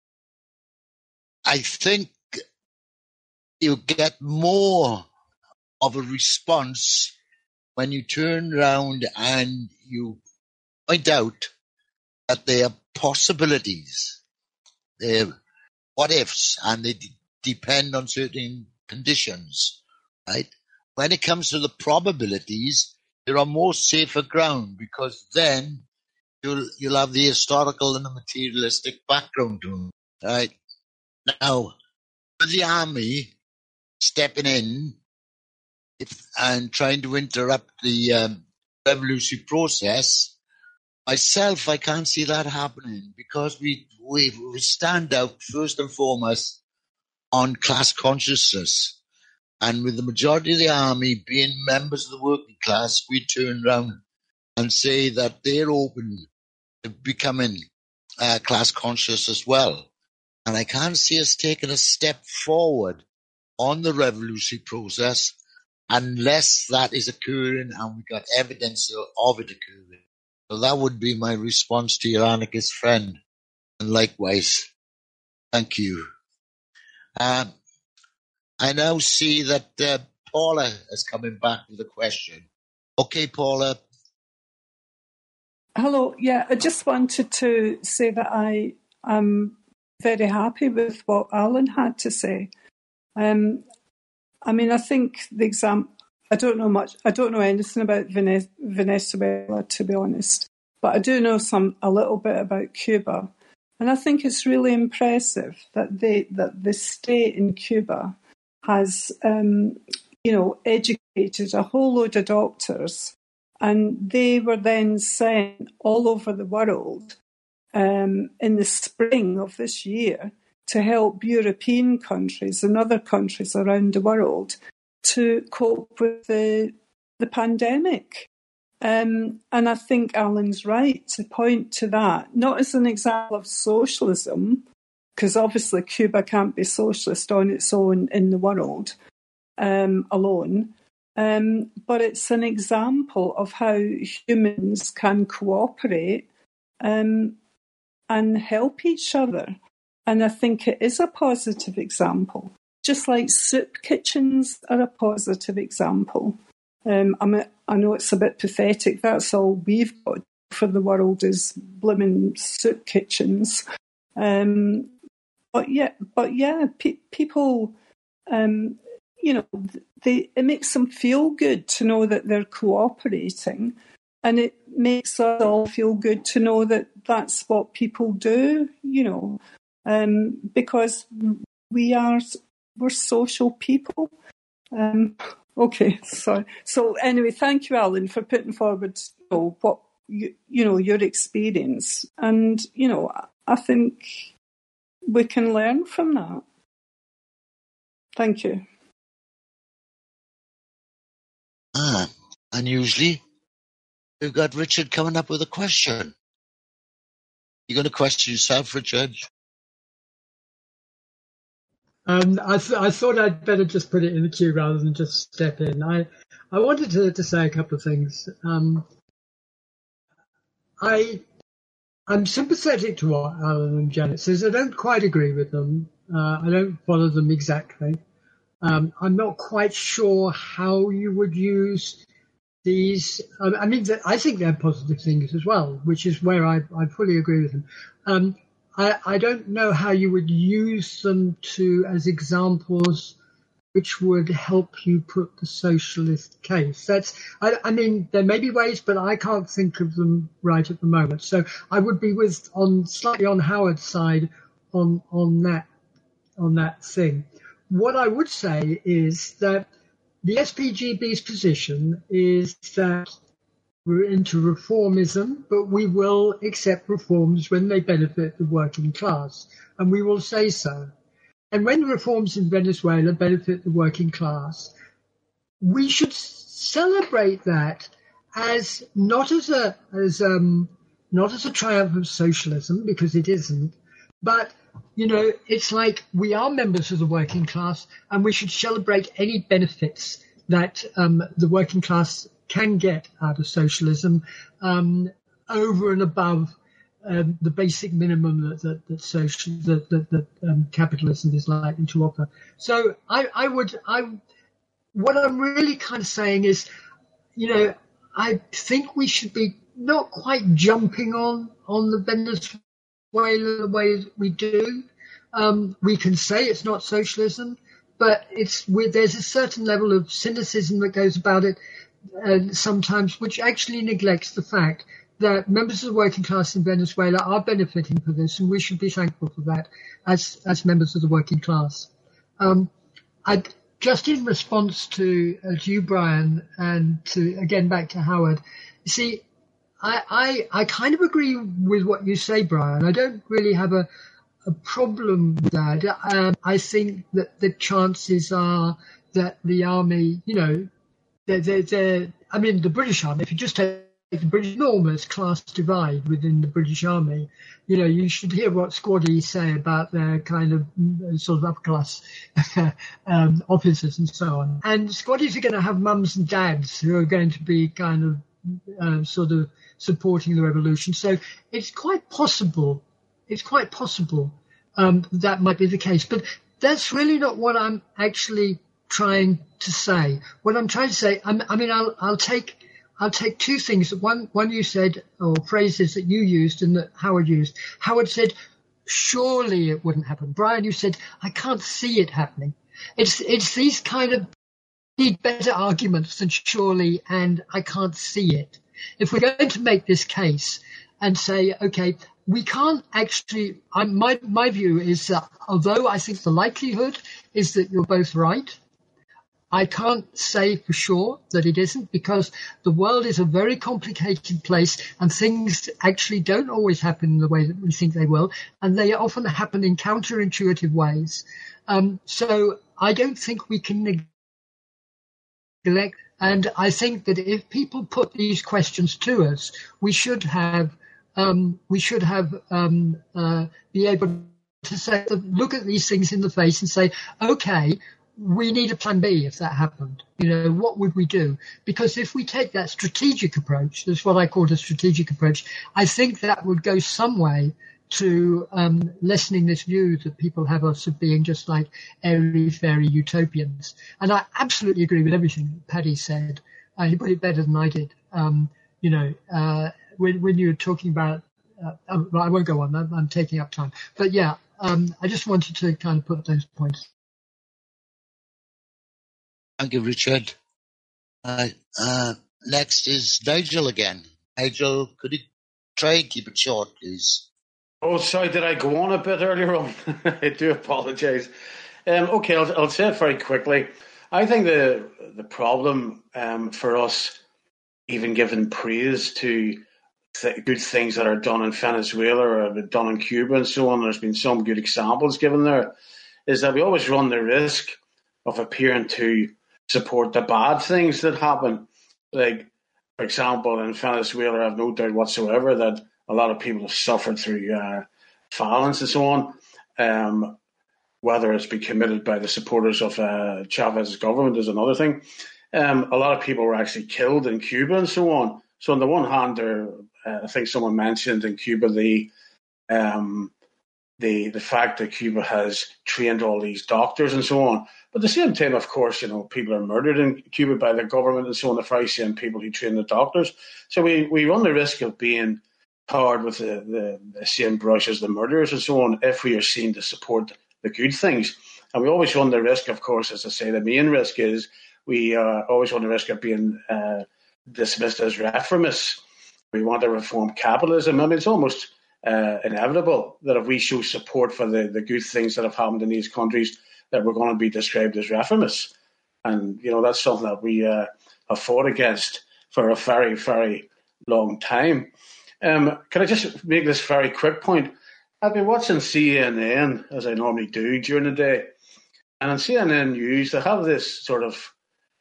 I think you get more of a response when you turn around and you point out that there are possibilities, there are what ifs, and they depend on certain conditions, right? When it comes to the probabilities, there are more safer ground because then you'll have the historical and the materialistic background to them, right? Now, with the army stepping in and trying to interrupt the revolutionary process, myself, I can't see that happening because we stand out first and foremost on class consciousness. And with the majority of the army being members of the working class, we turn around and say that they're open to becoming class conscious as well. And I can't see us taking a step forward on the revolutionary process unless that is occurring and we've got evidence of it occurring. So that would be my response to your anarchist friend. And likewise, thank you. I now see that Paula is coming back with a question. Okay, Paula. Hello. Yeah, I just wanted to say that I am very happy with what Alan had to say. I think the example, I don't know anything about Venezuela, to be honest, but I do know a little bit about Cuba. And I think it's really impressive that the state in Cuba has, educated a whole load of doctors, and they were then sent all over the world in the spring of this year to help European countries and other countries around the world to cope with the pandemic. And I think Alan's right to point to that, not as an example of socialism, because obviously Cuba can't be socialist on its own in the world alone, but it's an example of how humans can cooperate and help each other. And I think it is a positive example, just like soup kitchens are a positive example. I know it's a bit pathetic. That's all we've got to for the world is blooming soup kitchens. But yeah, people, it makes them feel good to know that they're cooperating, and it makes us all feel good to know that that's what people do, because we're social people. Okay, sorry. So anyway, thank you, Alan, for putting forward what your experience, and I think we can learn from that. Thank you. Unusually, we've got Richard coming up with a question. You going to question yourself, Richard? I thought I'd better just put it in the queue rather than just step in. I wanted to say a couple of things. I'm sympathetic to what Alan and Janet says. I don't quite agree with them. I don't follow them exactly. I'm not quite sure how you would use these. I think they're positive things as well, which is where I fully agree with them. I don't know how you would use them as examples which would help you put the socialist case. There may be ways, but I can't think of them right at the moment. So I would be slightly on Howard's side on that thing. What I would say is that the SPGB's position is that we're into reformism, but we will accept reforms when they benefit the working class, and we will say so. And when reforms in Venezuela benefit the working class, we should celebrate that as not as a triumph of socialism, because it isn't, but it's like we are members of the working class, and we should celebrate any benefits that the working class can get out of socialism over and above the basic minimum that capitalism is likely to offer. So what I'm really kind of saying is, I think we should be not quite jumping on the Venezuela the way we do. We can say it's not socialism, but there's a certain level of cynicism that goes about it sometimes, which actually neglects the fact that members of the working class in Venezuela are benefiting from this, and we should be thankful for that as members of the working class. Just in response to you, Brian, and again back to Howard, you see, I kind of agree with what you say, Brian. I don't really have a problem with that. I think that the chances are that the army, the British Army, if you just take the British, enormous class divide within the British Army. You should hear what Squaddies say about their kind of sort of upper class officers and so on. And Squaddies are going to have mums and dads who are going to be kind of sort of supporting the revolution. So it's quite possible that might be the case. But that's really not what I'm actually trying to say. What I'm trying to say, I'll take two things. One you said, or phrases that you used and that Howard used. Howard said, surely it wouldn't happen. Brian, you said, I can't see it happening. It's these kind of need better arguments than surely and I can't see it. If we're going to make this case and say, okay, we can't actually, my view is that although I think the likelihood is that you're both right, I can't say for sure that it isn't, because the world is a very complicated place and things actually don't always happen in the way that we think they will, and they often happen in counterintuitive ways. So I don't think we can neglect, and I think that if people put these questions to us, we should be able to say, look at these things in the face and say, okay, we need a plan B if that happened. What would we do? Because if we take that strategic approach, that's what I call the strategic approach, I think that would go some way to lessening this view that people have us of being just like airy-fairy utopians. And I absolutely agree with everything Paddy said. He put it better than I did. when you're talking about, I won't go on. I'm taking up time, but yeah, I just wanted to kind of put those points. Thank you, Richard. Next is Nigel again. Nigel, could you try and keep it short, please? Oh, sorry, did I go on a bit earlier on? I do apologise. Okay, I'll say it very quickly. I think the problem for us, even giving praise to good things that are done in Venezuela or done in Cuba and so on, there's been some good examples given there, is that we always run the risk of appearing to support the bad things that happen. Like, for example, in Venezuela, I have no doubt whatsoever that a lot of people have suffered through violence and so on. Whether it's been committed by the supporters of Chavez's government is another thing. A lot of people were actually killed in Cuba and so on. So on the one hand, I think someone mentioned in Cuba the fact that Cuba has trained all these doctors and so on. But at the same time, of course, people are murdered in Cuba by the government and so on, the very same people who train the doctors. So we run the risk of being tarred with the same brush as the murderers and so on if we are seen to support the good things. And we always run the risk, of course, as I say, the main risk is we always run the risk of being dismissed as reformists. We want to reform capitalism. I mean, it's almost inevitable that if we show support for the good things that have happened in these countries, that we're going to be described as reformists. And, that's something that we have fought against for a very, very long time. Can I just make this very quick point? I've been watching CNN, as I normally do during the day. And on CNN News, they have this sort of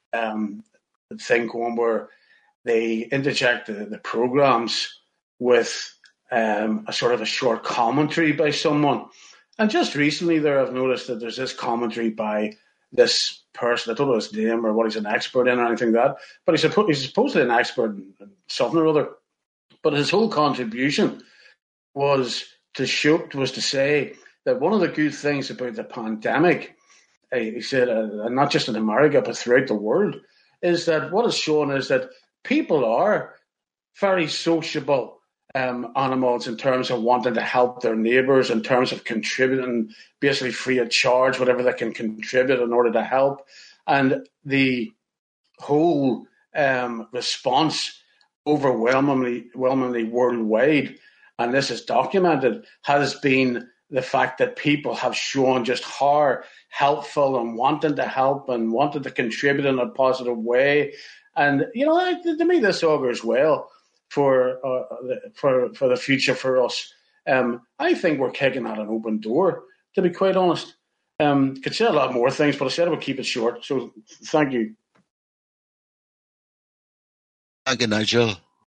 thing going where they interject the programs with a sort of a short commentary by someone. And just recently there, I've noticed that there's this commentary by this person. I don't know his name or what he's an expert in or anything like that. But he's supposedly an expert in something or other. But his whole contribution was to say that one of the good things about the pandemic, he said, not just in America, but throughout the world, is that what is shown is that people are very sociable animals in terms of wanting to help their neighbours, in terms of contributing basically free of charge, whatever they can contribute in order to help. And the whole response overwhelmingly worldwide, and this is documented, has been the fact that people have shown just how helpful and wanting to help and wanted to contribute in a positive way. And, to me, this augurs well for the future for us. I think we're kicking at an open door, to be quite honest. Could say a lot more things, but I said I would keep it short. So thank you. Thank you, Nigel.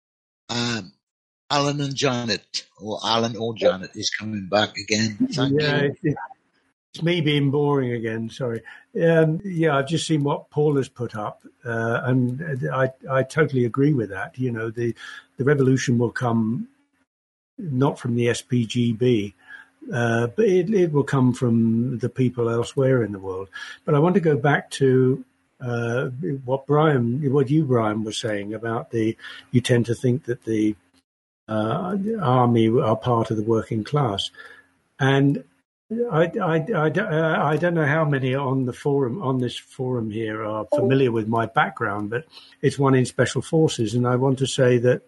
Alan and Janet, or Alan or Janet, is coming back again. Thank you. It's me being boring again. Sorry. I've just seen what Paul has put up, and I totally agree with that. The revolution will come not from the SPGB, but it will come from the people elsewhere in the world. But I want to go back to what you, Brian, was saying about you tend to think that the army are part of the working class, and I don't know how many on this forum here are familiar with my background, but it's one in special forces, and I want to say that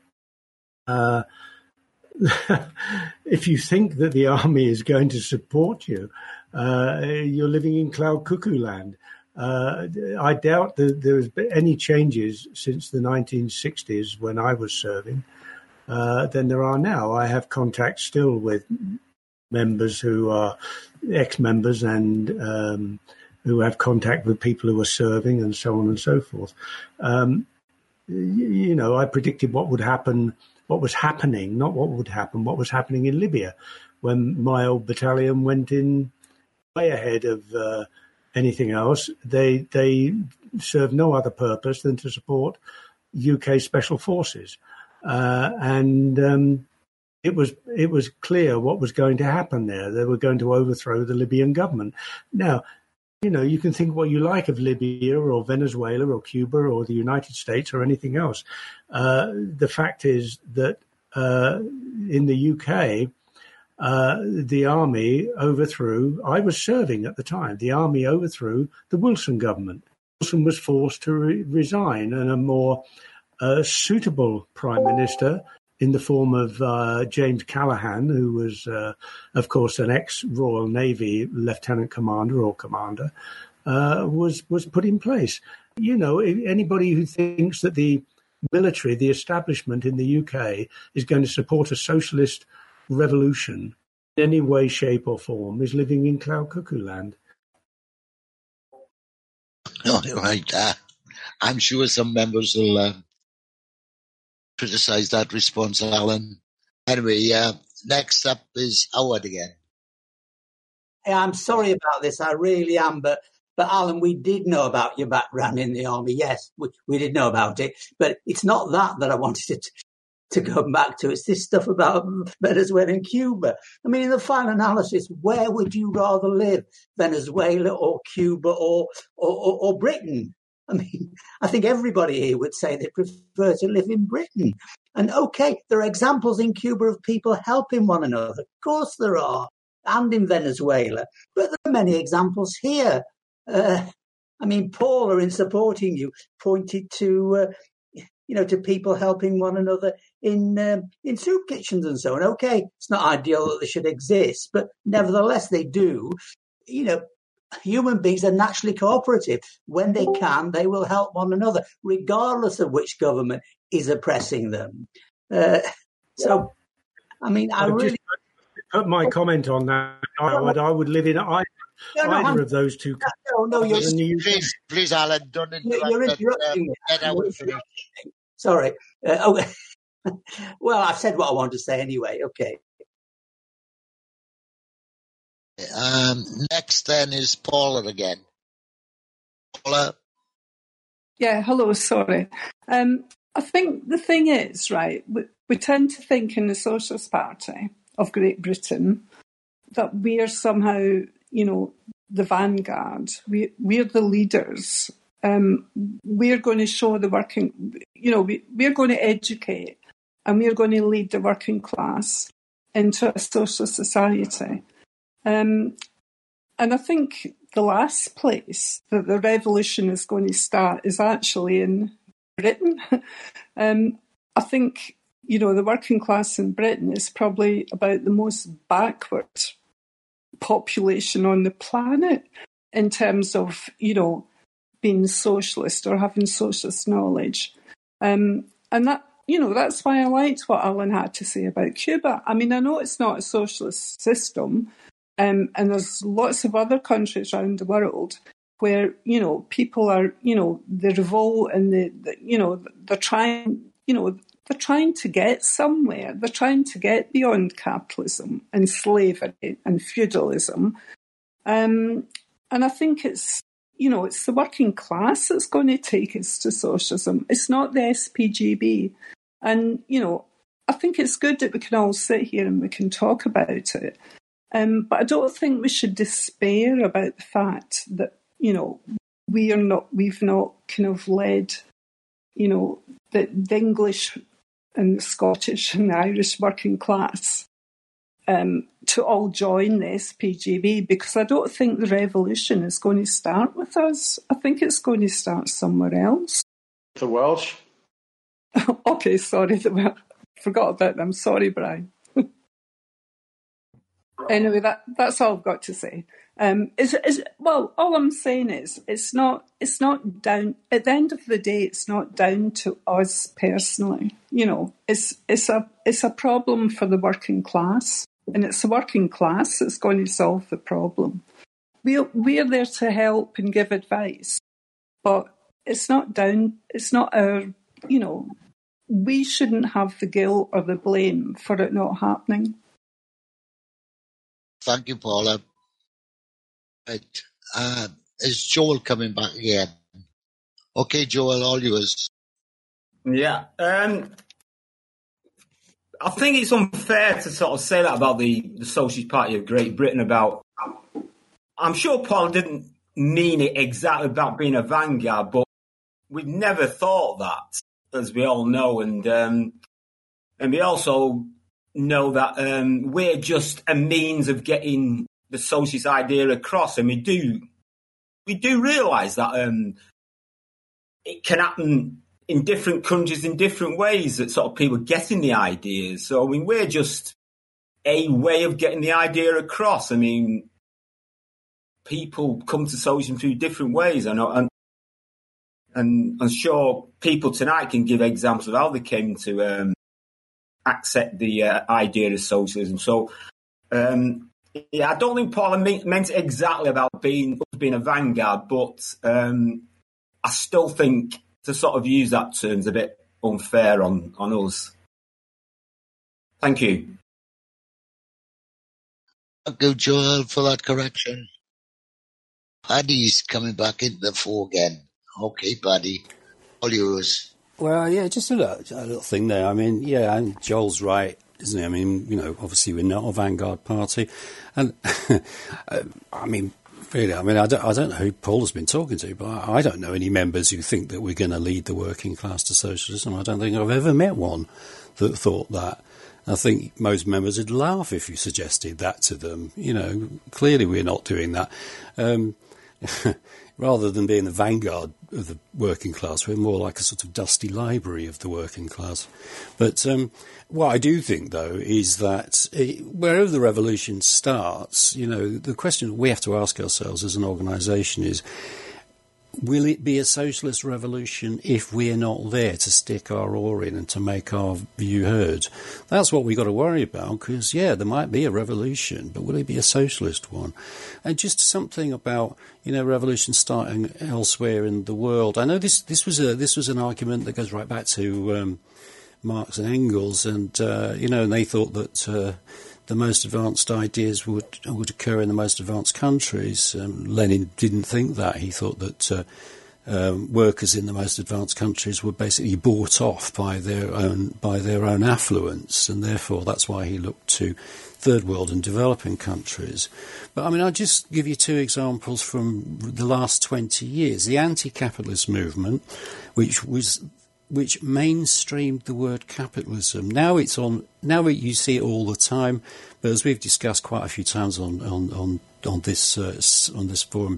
if you think that the army is going to support you, you're living in cloud cuckoo land. I doubt that there's been any changes since the 1960s when I was serving than there are now. I have contact still with members who are ex-members and who have contact with people who are serving and so on and so forth. I predicted what would happen, what was happening, not what would happen, what was happening in Libya when my old battalion went in way ahead of anything else. They served no other purpose than to support UK special forces. It was clear what was going to happen there. They were going to overthrow the Libyan government. Now, you can think what you like of Libya or Venezuela or Cuba or the United States or anything else. The fact is that in the UK, the army overthrew, I was serving at the time, the army overthrew the Wilson government. Wilson was forced to resign, and a more suitable prime minister in the form of James Callaghan, who was, of course, an ex-Royal Navy lieutenant commander or commander, was put in place. You know, anybody who thinks that the military, the establishment in the UK, is going to support a socialist revolution in any way, shape or form is living in cloud cuckoo land. No, right. I'm sure some members will criticise that response, Alan. Anyway, next up is Howard again. I'm sorry about this, I really am, but Alan, we did know about your background in the army. Yes, we did know about it, but it's not that I wanted to go back to. It's this stuff about Venezuela and Cuba. I mean, in the final analysis, where would you rather live, Venezuela or Cuba or Britain? I mean, I think everybody here would say they prefer to live in Britain. And okay, there are examples in Cuba of people helping one another. Of course there are, and in Venezuela. But there are many examples here. I mean, Paula, in supporting you, pointed to to people helping one another in soup kitchens and so on. Okay, it's not ideal that they should exist, but nevertheless they do. You know, human beings are naturally cooperative. When they can, they will help one another, regardless of which government is oppressing them. So, I mean, I really just put my comment on that. I would live in either of those two. No, please, Alan, don't interrupt. You're interrupting me. Sorry. Okay. Well, I've said what I want to say anyway. Okay. Next then is Paula again. Paula? Yeah, hello, sorry. I think the thing is, right, we tend to think in the Socialist Party of Great Britain that we are somehow, the vanguard. We're the leaders. We're going to show the working, we're going to educate and we're going to lead the working class into a social society. And I think the last place that the revolution is going to start is actually in Britain. I think, the working class in Britain is probably about the most backward population on the planet in terms of, being socialist or having socialist knowledge. And that, that's why I liked what Alan had to say about Cuba. I mean, I know it's not a socialist system, and there's lots of other countries around the world where, people are, they revolt and they're trying to get somewhere. They're trying to get beyond capitalism and slavery and feudalism. And I think it's the working class that's going to take us to socialism. It's not the SPGB. And, I think it's good that we can all sit here and we can talk about it. But I don't think we should despair about the fact that, we've not kind of led, the English and the Scottish and the Irish working class to all join the SPGB, because I don't think the revolution is going to start with us. I think it's going to start somewhere else. The Welsh? Okay, sorry. Forgot about them. Sorry, Brian. Anyway, that's all I've got to say. All I'm saying is it's not down, at the end of the day, it's not down to us personally. It's a problem for the working class, and it's the working class that's going to solve the problem. We're there to help and give advice, but it's not our, we shouldn't have the guilt or the blame for it not happening. Thank you, Paula. Right. Is Joel coming back again? Okay, Joel, all yours. Yeah. I think it's unfair to sort of say that about the Socialist Party of Great Britain about... I'm sure Paul didn't mean it exactly about being a vanguard, but we've never thought that, as we all know. And And we also know that we're just a means of getting the socialist idea across, and we do realise that it can happen in different countries in different ways, that sort of people getting the ideas. So, I mean, we're just a way of getting the idea across. I mean, people come to socialism through different ways. I know, and I'm sure people tonight can give examples of how they came to accept the idea of socialism. So, yeah, I don't think Paula meant it exactly about being a vanguard, but I still think to sort of use that term is a bit unfair on us. Thank you. Thank you, Joel, for that correction. Paddy's coming back into the fore again. Okay, Paddy, all yours. Well, yeah, just a little thing there. I mean, yeah, and Joel's right, isn't he? I mean, you know, obviously we're not a vanguard party, and I mean, really, I mean, I don't know who Paul has been talking to, but I don't know any members who think that we're going to lead the working class to socialism. I don't think I've ever met one that thought that. I think most members would laugh if you suggested that to them. You know, clearly we're not doing that. Rather than being the vanguard of the working class, we're more like a sort of dusty library of the working class. But what I do think, though, is that wherever the revolution starts, you know, the question we have to ask ourselves as an organisation is, will it be a socialist revolution if we're not there to stick our oar in and to make our view heard? That's what we've got to worry about, because, yeah, there might be a revolution, but will it be a socialist one? And just something about, you know, revolution starting elsewhere in the world. I know this was an argument that goes right back to Marx and Engels, and, you know, and they thought that the most advanced ideas would occur in the most advanced countries. Lenin didn't think that. He thought that workers in the most advanced countries were basically bought off by their own affluence, and therefore that's why he looked to third world and developing countries. But I mean, I'll just give you two examples from the last 20 years. The anti-capitalist movement, which mainstreamed the word capitalism. Now you see it all the time, but as we've discussed quite a few times on this forum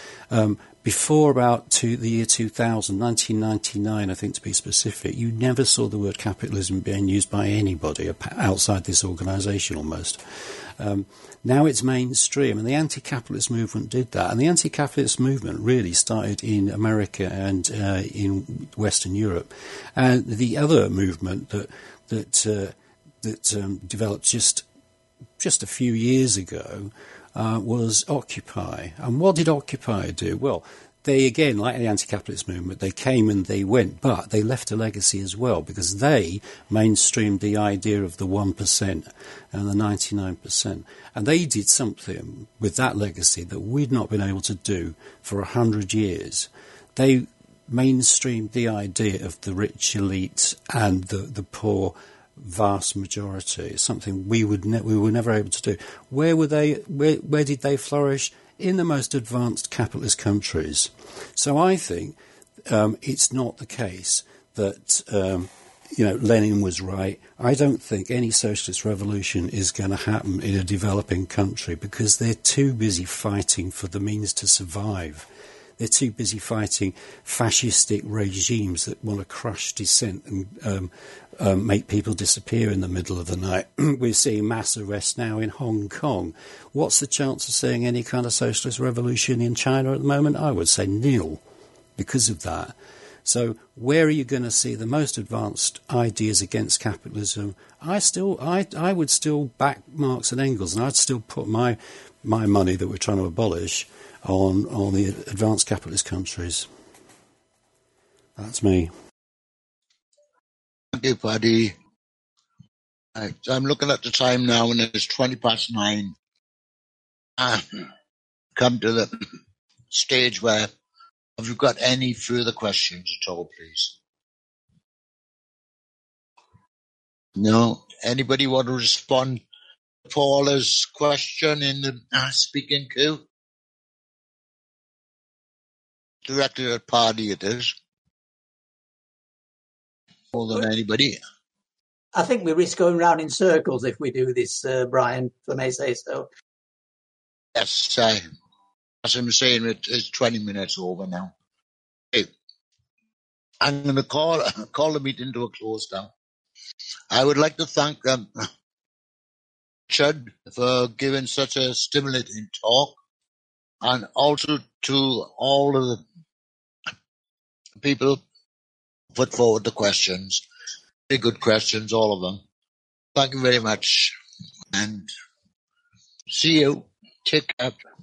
before about the year 2000, 1999, I think to be specific, you never saw the word capitalism being used by anybody outside this organisation almost. Now it's mainstream, and the anti-capitalist movement did that. And the anti-capitalist movement really started in America and in Western Europe. And the other movement that developed just a few years ago was Occupy. And what did Occupy do? Well, they, again, like the anti-capitalist movement, they came and they went, but they left a legacy as well, because they mainstreamed the idea of the 1% and the 99%. And they did something with that legacy that we'd not been able to do for 100 years. They mainstreamed the idea of the rich elite and the poor vast majority, something we were never able to do. Where did they flourish? In the most advanced capitalist countries. So I think it's not the case that Lenin was right. I don't think any socialist revolution is going to happen in a developing country, because they're too busy fighting for the means to survive. They're too busy fighting fascistic regimes that want to crush dissent and make people disappear in the middle of the night. We're seeing mass arrests now in Hong Kong. What's the chance of seeing any kind of socialist revolution in China at the moment? I would say nil because of that. So where are you going to see the most advanced ideas against capitalism? I would still back Marx and Engels, and I'd still put my money that we're trying to abolish on the advanced capitalist countries. That's me. Thank you, Paddy. Right, so I'm looking at the time now, and it's 9:20. Come to the stage where, have you got any further questions at all, please? No? Anybody want to respond to Paula's question in the speaking queue? Directed at Paddy, it is. More than anybody. I think we risk going round in circles if we do this, Brian, if I may say so. Yes, as I'm saying, it's 20 minutes over now. Okay. I'm going to call the meeting to a close now. I would like to thank Chud for giving such a stimulating talk, and also to all of the people who put forward the questions. Very good questions, all of them. Thank you very much, and see you. Take care.